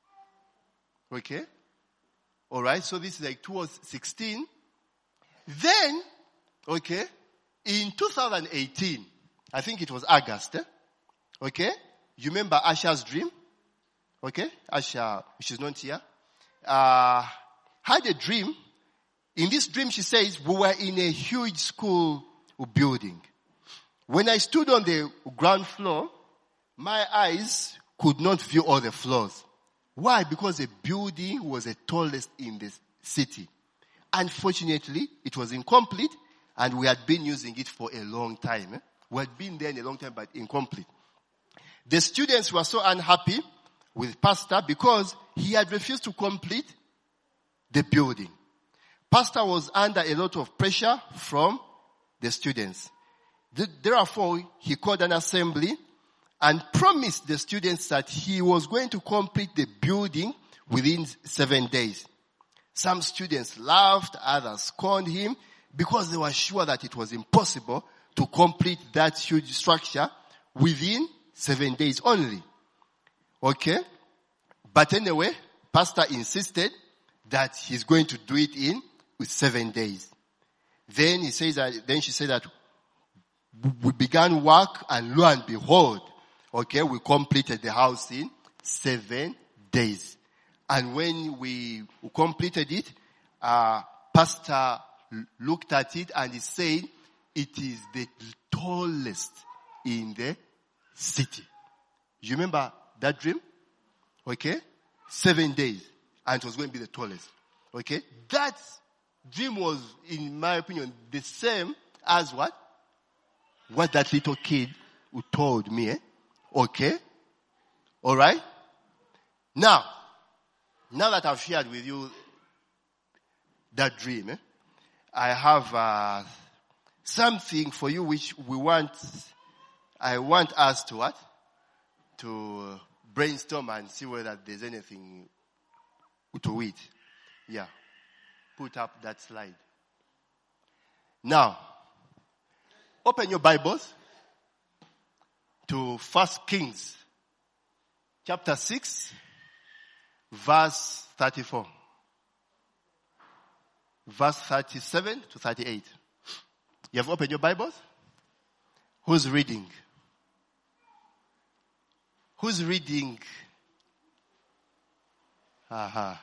Okay? Alright, so this is like 2016. Then, okay, in 2018, I think it was August, okay? You remember Asha's dream? Okay? Asha, which is not here, had a dream. In this dream, she says, we were in a huge school building. When I stood on the ground floor, my eyes could not view all the floors. Why? Because the building was the tallest in the city. Unfortunately, it was incomplete, and we had been using it for a long time. We had been there in a long time, but incomplete. The students were so unhappy with Pastor because he had refused to complete the building. Pastor was under a lot of pressure from the students. Therefore, he called an assembly and promised the students that he was going to complete the building within 7 days. Some students laughed, others scorned him because they were sure that it was impossible to complete that huge structure within 7 days only. Okay? But anyway, Pastor insisted that he's going to do it in 7 days. Then she said that we began work, and lo and behold, okay, we completed the house in 7 days. And when we completed it, Pastor looked at it and he said, it is the tallest in the city. You remember that dream? Okay? 7 days. And it was going to be the tallest. Okay? That dream was, in my opinion, the same as what? What that little kid who told me. Okay? Alright? Now that I've shared with you that dream, I have something for you which I want us to what? To brainstorm and see whether there's anything to it. Yeah. Put up that slide. Now, open your Bibles to 1 Kings chapter 6, verse 34. Verse 37 to 38. You have opened your Bibles? Who's reading? Who's reading? Aha.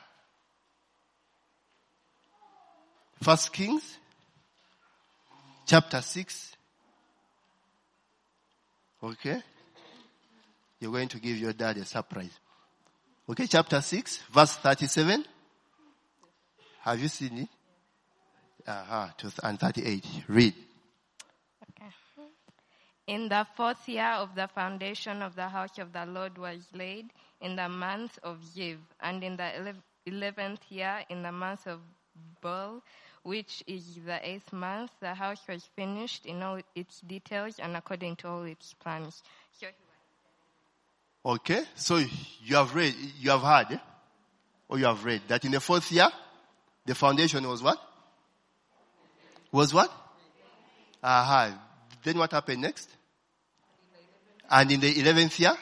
1 Kings chapter 6. Okay? You're going to give your dad a surprise. Okay, chapter 6, verse 37. Have you seen it? And 38. Read. Okay. In the 4th year of the foundation of the house of the Lord was laid, in the month of Ziv, and in the 11th year, in the month of Bul, which is the 8th month, the house was finished in all its details and according to all its plans. Okay, so you have heard, or you have read that in the 4th year, the foundation was what? Was what? Then what happened next? And in the 11th year?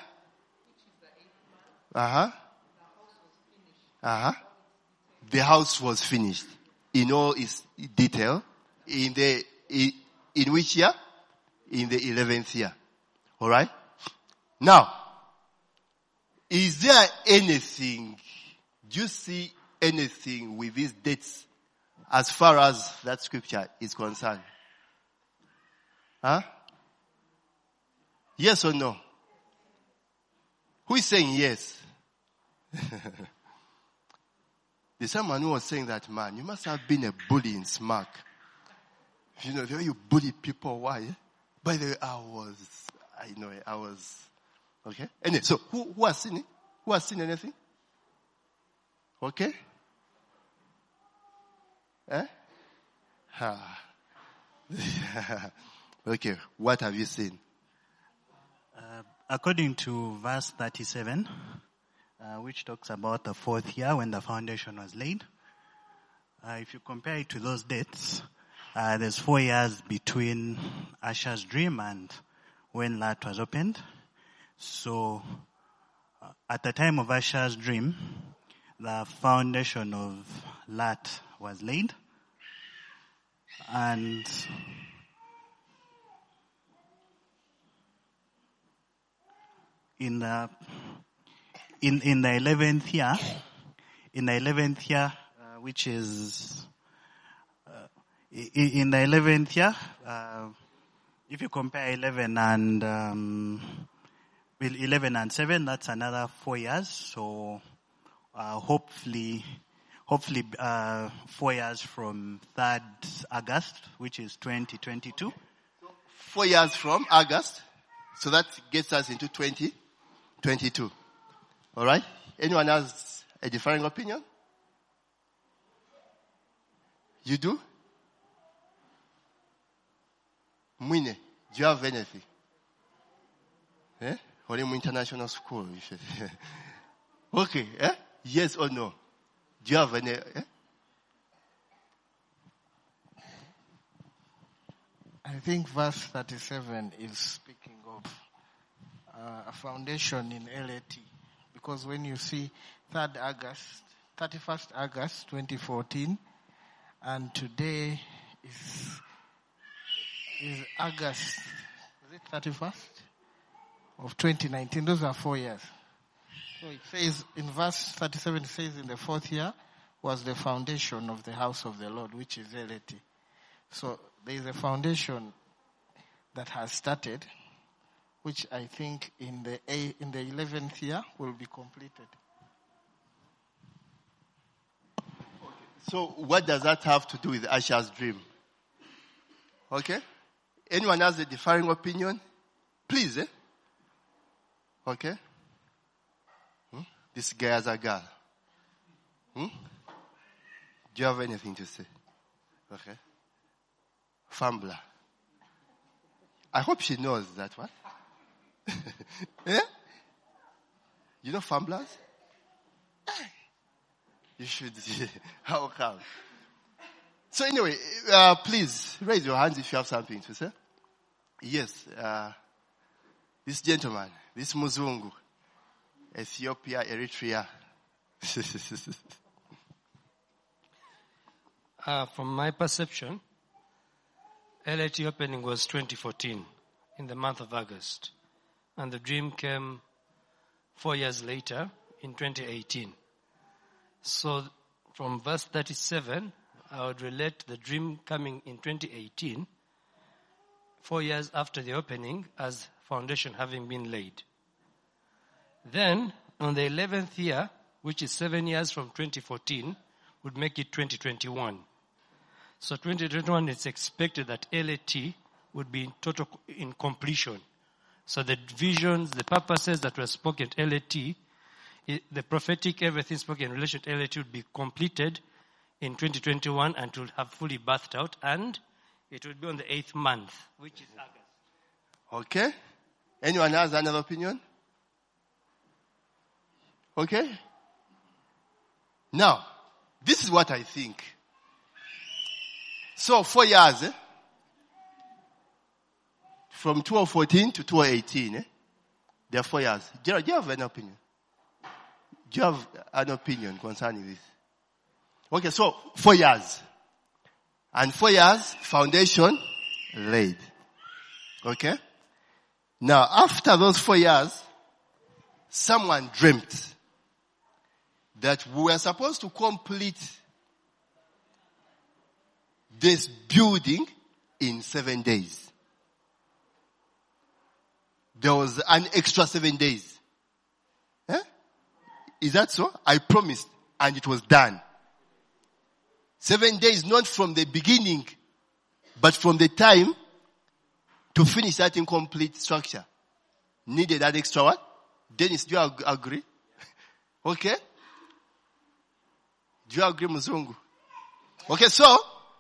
The house was finished in all its detail. In which year? In the 11th year. Alright? Now, is there anything, do you see anything with these dates as far as that scripture is concerned? Yes or no? Who is saying yes? There's someone who was saying that, man, you must have been a bully in SMAC. You know, the way you bully people, why? By the way, I was, okay? Anyway, so who has seen it? Who has seen anything? Okay? Okay, what have you seen? According to verse 37, which talks about the 4th year when the foundation was laid, if you compare it to those dates, there's 4 years between Asher's dream and when Lat was opened. So, at the time of Asher's dream, the foundation of Lat was laid. And in the 11th year, which is in the 11th year, if you compare 11 and 7, that's another 4 years. So hopefully 4 years from 3rd August, which is 2022. 4 years from August, so that gets us into 2022. All right? Anyone has a differing opinion? You do? Mwine, do you have anything? Holimu International School. Okay, yes or no? Do you have any? I think verse 37 is speaking of a foundation in LAT. Because when you see 31st August 2014, and today is August, is it 31st of 2019? Those are 4 years. So it says in verse 37, it says in the 4th year was the foundation of the house of the Lord, which is LAT. So there is a foundation that has started, which I think in the 11th year will be completed. So what does that have to do with Asher's dream? Okay? Anyone has a differing opinion? Please, Okay? This guy has a girl. Do you have anything to say? Okay. Fumbler. I hope she knows that one. You know fumblers? You should. How come? So anyway, please raise your hands if you have something to say. Yes, this gentleman, this Muzungu, Ethiopia, Eritrea. From my perception, LAT opening was 2014 in the month of August. And the dream came 4 years later in 2018. So from verse 37, I would relate the dream coming in 2018, 4 years after the opening, as foundation having been laid. Then, on the 11th year, which is 7 years from 2014, would make it 2021. So 2021, it's expected that LAT would be in completion. So the visions, the purposes that were spoken at LAT, the prophetic, everything spoken in relation to LAT would be completed in 2021 and will have fully birthed out, and it would be on the 8th month, which is August. Okay. Anyone has another opinion? Okay. Now, this is what I think. So 4 years, from 2014 to 2018, there are 4 years. Gerald, do you have an opinion? Do you have an opinion concerning this? Okay, so 4 years. And 4 years, foundation laid. Okay? Now, after those 4 years, someone dreamt that we were supposed to complete this building in 7 days. There was an extra 7 days. Is that so? I promised, and it was done. 7 days, not from the beginning, but from the time to finish that incomplete structure. Needed that extra what? Dennis, do you agree? Okay? Do you agree, Muzungu? Okay, so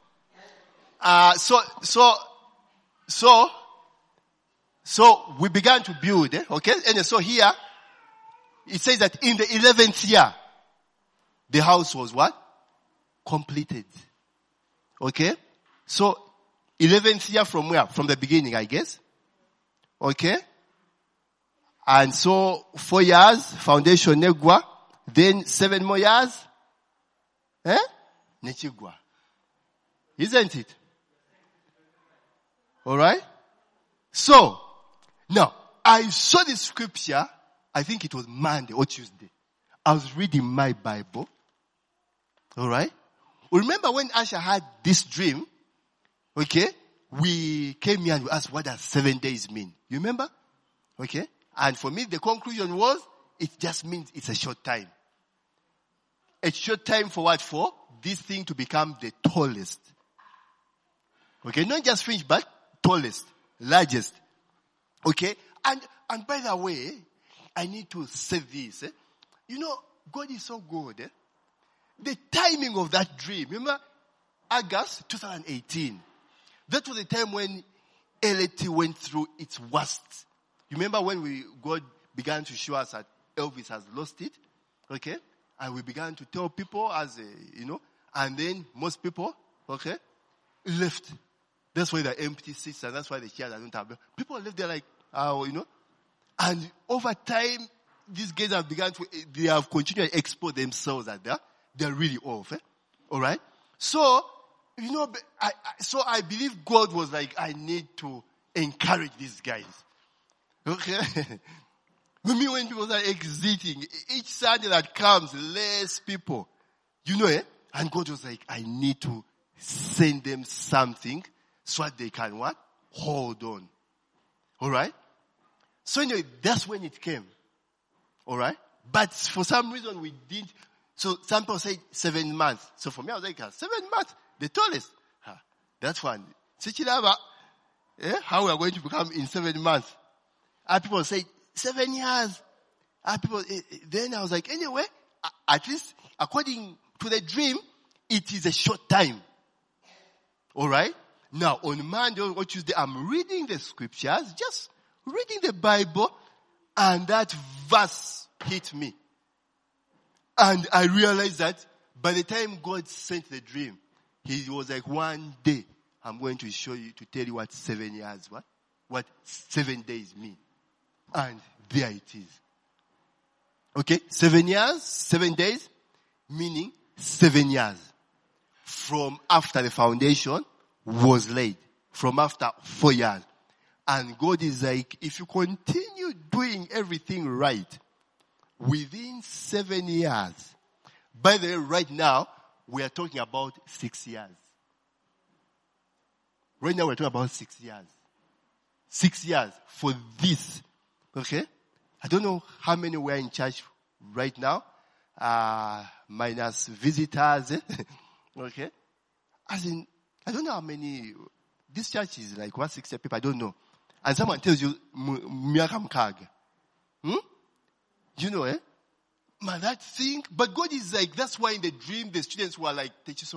we began to build, okay? And so here, it says that in the 11th year, the house was what? Completed. Okay? So, 11th year from where? From the beginning, I guess. Okay? And so, 4 years, foundation negwa. Then 7 more years, nechigwa. Isn't it? Alright? So, now, I saw the scripture, I think it was Monday or Tuesday. I was reading my Bible. Alright? Remember when Asha had this dream, okay? We came here and we asked, what does 7 days mean? You remember? Okay? And for me, the conclusion was, it just means it's a short time. A short time for what? For this thing to become the tallest. Okay? Not just finished, but tallest. Largest. Okay? And by the way, I need to say this. You know, God is so good. The timing of that dream. Remember, August 2018. That was the time when LAT went through its worst. You remember when God began to show us that Elvis has lost it? Okay? And we began to tell people and then most people, okay, left. That's why they're empty seats and that's why the chairs don't have. People left there like, and over time, these guys they have continued to expose themselves at that. They're really off, Alright? So, I believe God was like, I need to encourage these guys. Okay? When people are exiting, each Sunday that comes, less people. And God was like, I need to send them something so that they can what? Hold on. Alright? So anyway, that's when it came. Alright? But for some reason we didn't. So some people say 7 months. So for me I was like, 7 months, the tallest. That's one. How we are going to become in 7 months. And people say 7 years. And people, then I was like, anyway, at least according to the dream, it is a short time. Alright? Now on Monday or Tuesday, I'm reading the scriptures, just reading the Bible, and that verse hit me. And I realized that by the time God sent the dream, he was like, one day, I'm going to show you, to tell you what 7 years, what 7 days mean. And there it is. Okay, 7 years, 7 days, meaning 7 years. From after the foundation was laid. From after 4 years. And God is like, if you continue doing everything right, within 7 years. By the way, right now, we are talking about 6 years. Right now we're talking about 6 years. 6 years for this. Okay? I don't know how many were in church right now. Minus visitors. Okay? As in, I don't know how many. This church is like 160 people. I don't know. And someone tells you, Miyakam Kag. You know, Man, that thing. But God is like, that's why in the dream, the students were like,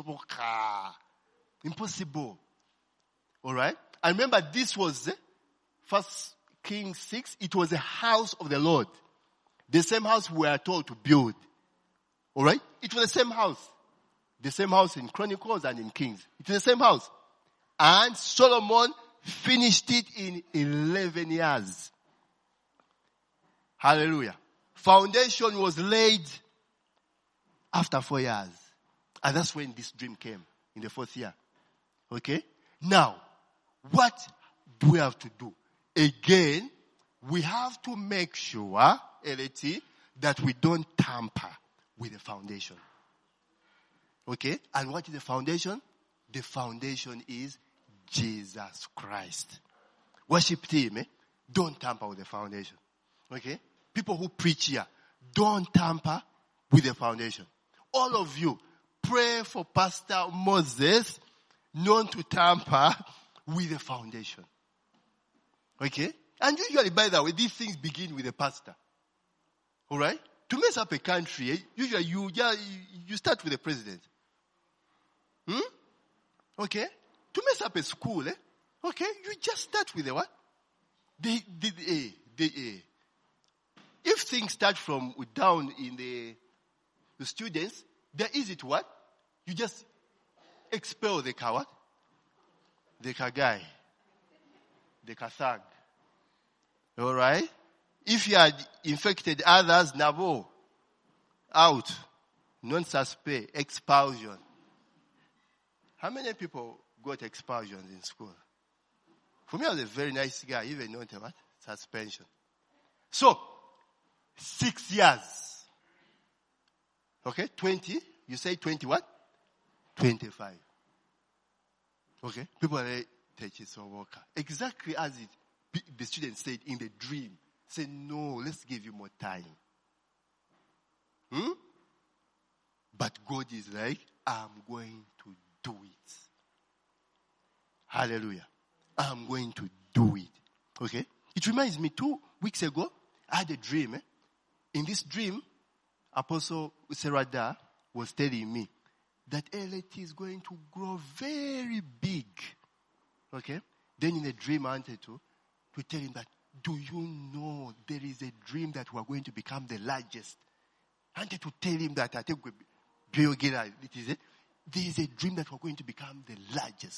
impossible. Alright? I remember this was 1 Kings 6. It was a house of the Lord. The same house we are told to build. Alright? It was the same house. The same house in Chronicles and in Kings. It was the same house. And Solomon finished it in 11 years. Hallelujah. Foundation was laid after 4 years. And that's when this dream came, in the 4th year. Okay? Now, what do we have to do? Again, we have to make sure, LAT, that we don't tamper with the foundation. Okay? And what is the foundation? The foundation is Jesus Christ. Worship team, don't tamper with the foundation. Okay? People who preach here, don't tamper with the foundation. All of you, pray for Pastor Moses not to tamper with the foundation. Okay? And usually, by the way, these things begin with the pastor. Alright? To mess up a country, usually you start with the president. Okay? To mess up a school, okay, you just start with the what? The A. If things start from down in the students, they're easy to what? You just expel the coward, the guy, the thug. Alright? If you had infected others, nabo, out, non-suspect, expulsion. How many people got expulsions in school? For me, I was a very nice guy, even not what? Suspension. So, 6 years. Okay, 20. You say 20 what? 25. Okay, people are teachers or worker. Exactly as the student said in the dream. Say, no, let's give you more time. But God is like, I'm going to do it. Hallelujah. I'm going to do it. Okay? It reminds me, 2 weeks ago, I had a dream. In this dream, Apostle Serada was telling me that LAT is going to grow very big. Okay? Then in the dream, I wanted to tell him that, do you know there is a dream that we are going to become the largest? I wanted to tell him that I think there is a dream that we are going to become the largest.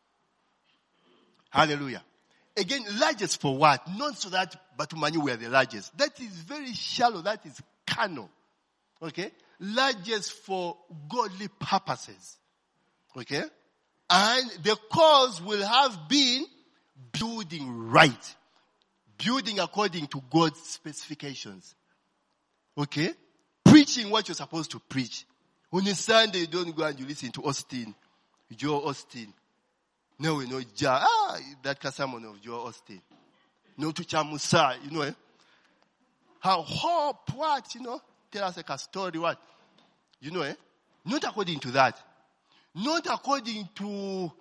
Hallelujah. Again, largest for what? Not so that Batumani were the largest. That is very shallow. That is carnal. Okay? Largest for godly purposes. Okay? And the cause will have been building right. Building according to God's specifications. Okay? Preaching what you're supposed to preach. On a Sunday, you don't go and you listen to Austin. Joe Austin. No, we know that sermon of Joe Austin. No to Chamusa, you know. How hope, what, you know. Tell us like a story, what. You know, not according to that. Not according to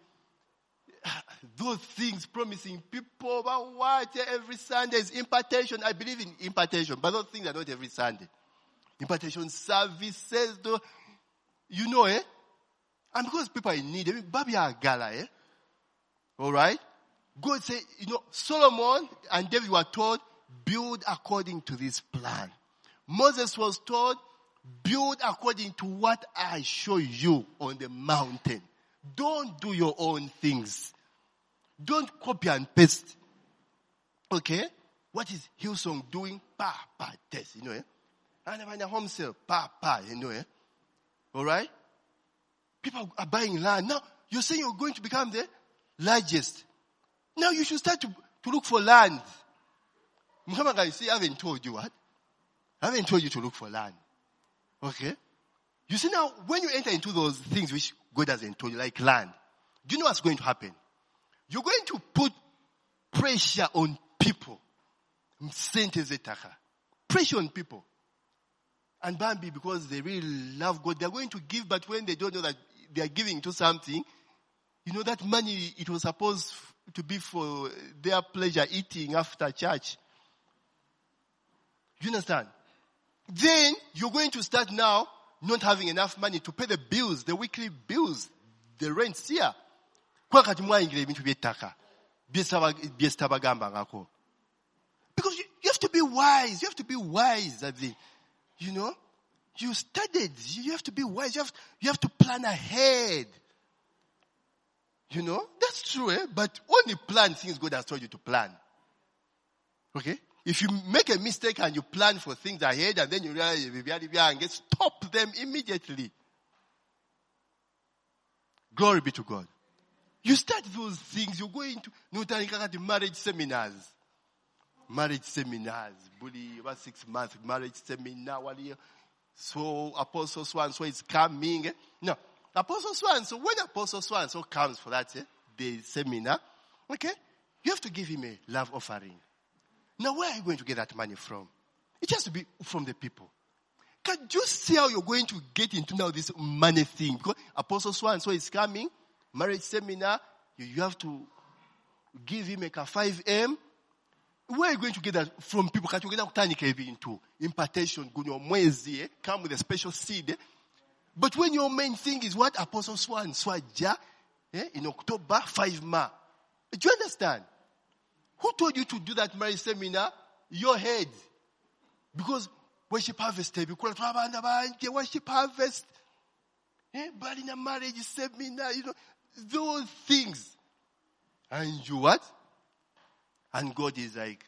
those things promising people about what every Sunday is impartation. I believe in impartation, but those things are not every Sunday. Impartation services, though, you know, And because people are in need, Babi Agala, Alright? God said, you know, Solomon and David were told, build according to this plan. Moses was told, build according to what I show you on the mountain. Don't do your own things. Don't copy and paste. Okay? What is Hillsong doing? Test, you know, And I'm in a home sale, you know, Alright? People are buying land. Now, you're saying you're going to become the largest. Now you should start to look for land. Muhammad, I see, I haven't told you what? I haven't told you to look for land. Okay? You see now, when you enter into those things which God hasn't told you, like land, do you know what's going to happen? You're going to put pressure on people. Pressure on people. And Bambi, because they really love God, they're going to give, but when they don't know that they are giving to something, you know that money, it was supposed to be for their pleasure eating after church. You understand? Then you're going to start now not having enough money to pay the bills, the weekly bills, the rents here. Because you have to be wise. You have to be wise. You know? You studied. You have to be wise. You have to plan ahead. You know? That's true, But only plan things God has told you to plan. Okay? If you make a mistake and you plan for things ahead and then you realize and stop them immediately. Glory be to God. You start those things, you're going to the marriage seminars. Marriage seminars. Bully, about 6 months, marriage seminar. So Apostle so-and-so is coming. No. Apostle so-and-so, when Apostle so-and-so comes for that, the seminar, okay, you have to give him a love offering. Now, where are you going to get that money from? It has to be from the people. Can you see how you're going to get into now this money thing? Because Apostle so-and-so is coming, marriage seminar, you have to give him a 5M. Where are you going to get that from people? Can you get that into impartation, come with a special seed. But when your main thing is what Apostle so-and-so in October, 5 Ma. Do you understand? Who told you to do that marriage seminar? Your head. Because worship harvest, worship harvest, but in a marriage seminar, those things. And you what? And God is like,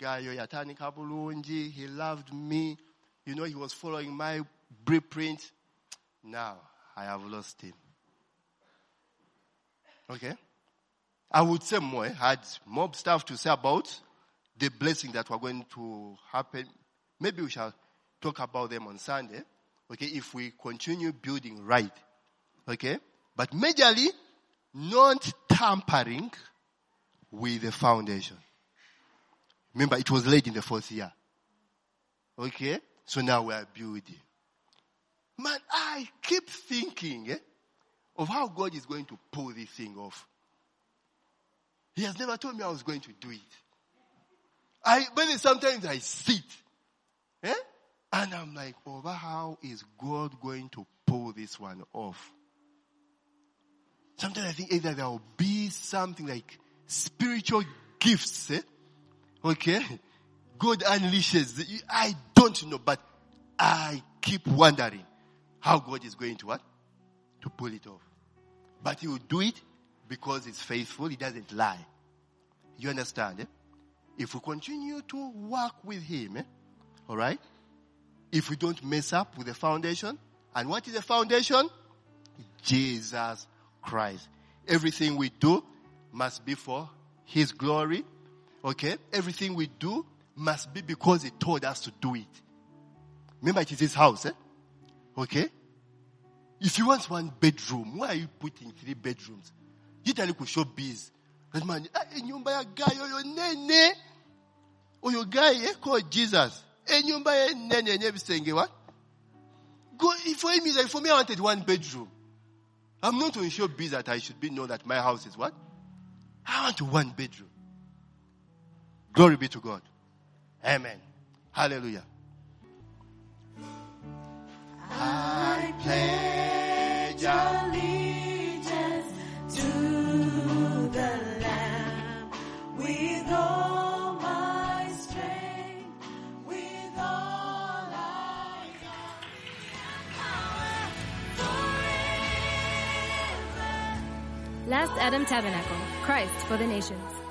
he loved me. He was following my blueprint. Now, I have lost him. Okay? I would say more. I had more stuff to say about the blessing that were going to happen. Maybe we shall talk about them on Sunday. Okay? If we continue building right. Okay? But majorly, not tampering with the foundation. Remember, it was laid in the 4th year. Okay? So now we are building. Man, I keep thinking of how God is going to pull this thing off. He has never told me I was going to do it. But sometimes I sit. And I'm like, how is God going to pull this one off? Sometimes I think either there will be something like spiritual gifts. Okay? God unleashes. I don't know, but I keep wondering how God is going to what? To pull it off. But he will do it because he's faithful. He doesn't lie. You understand? If we continue to work with him, all right? If we don't mess up with the foundation. And what is the foundation? Jesus Christ. Everything we do must be for his glory. Okay? Everything we do must be because he told us to do it. Remember, it is his house. Okay? If you want 1 bedroom, why are you putting 3 bedrooms? You tell you could show bees. That man, nyumba ya guy, your nene, or your guy called Jesus. Nyumba ya nene, never saying what? Go, for him, like, for me, I wanted 1 bedroom. I'm not to show bees that I should know that my house is what? I want 1 bedroom. Glory be to God. Amen. Hallelujah. I pledge allegiance to the Lamb with all my strength, with all I got, Last Adam Tabernacle, Christ for the Nations.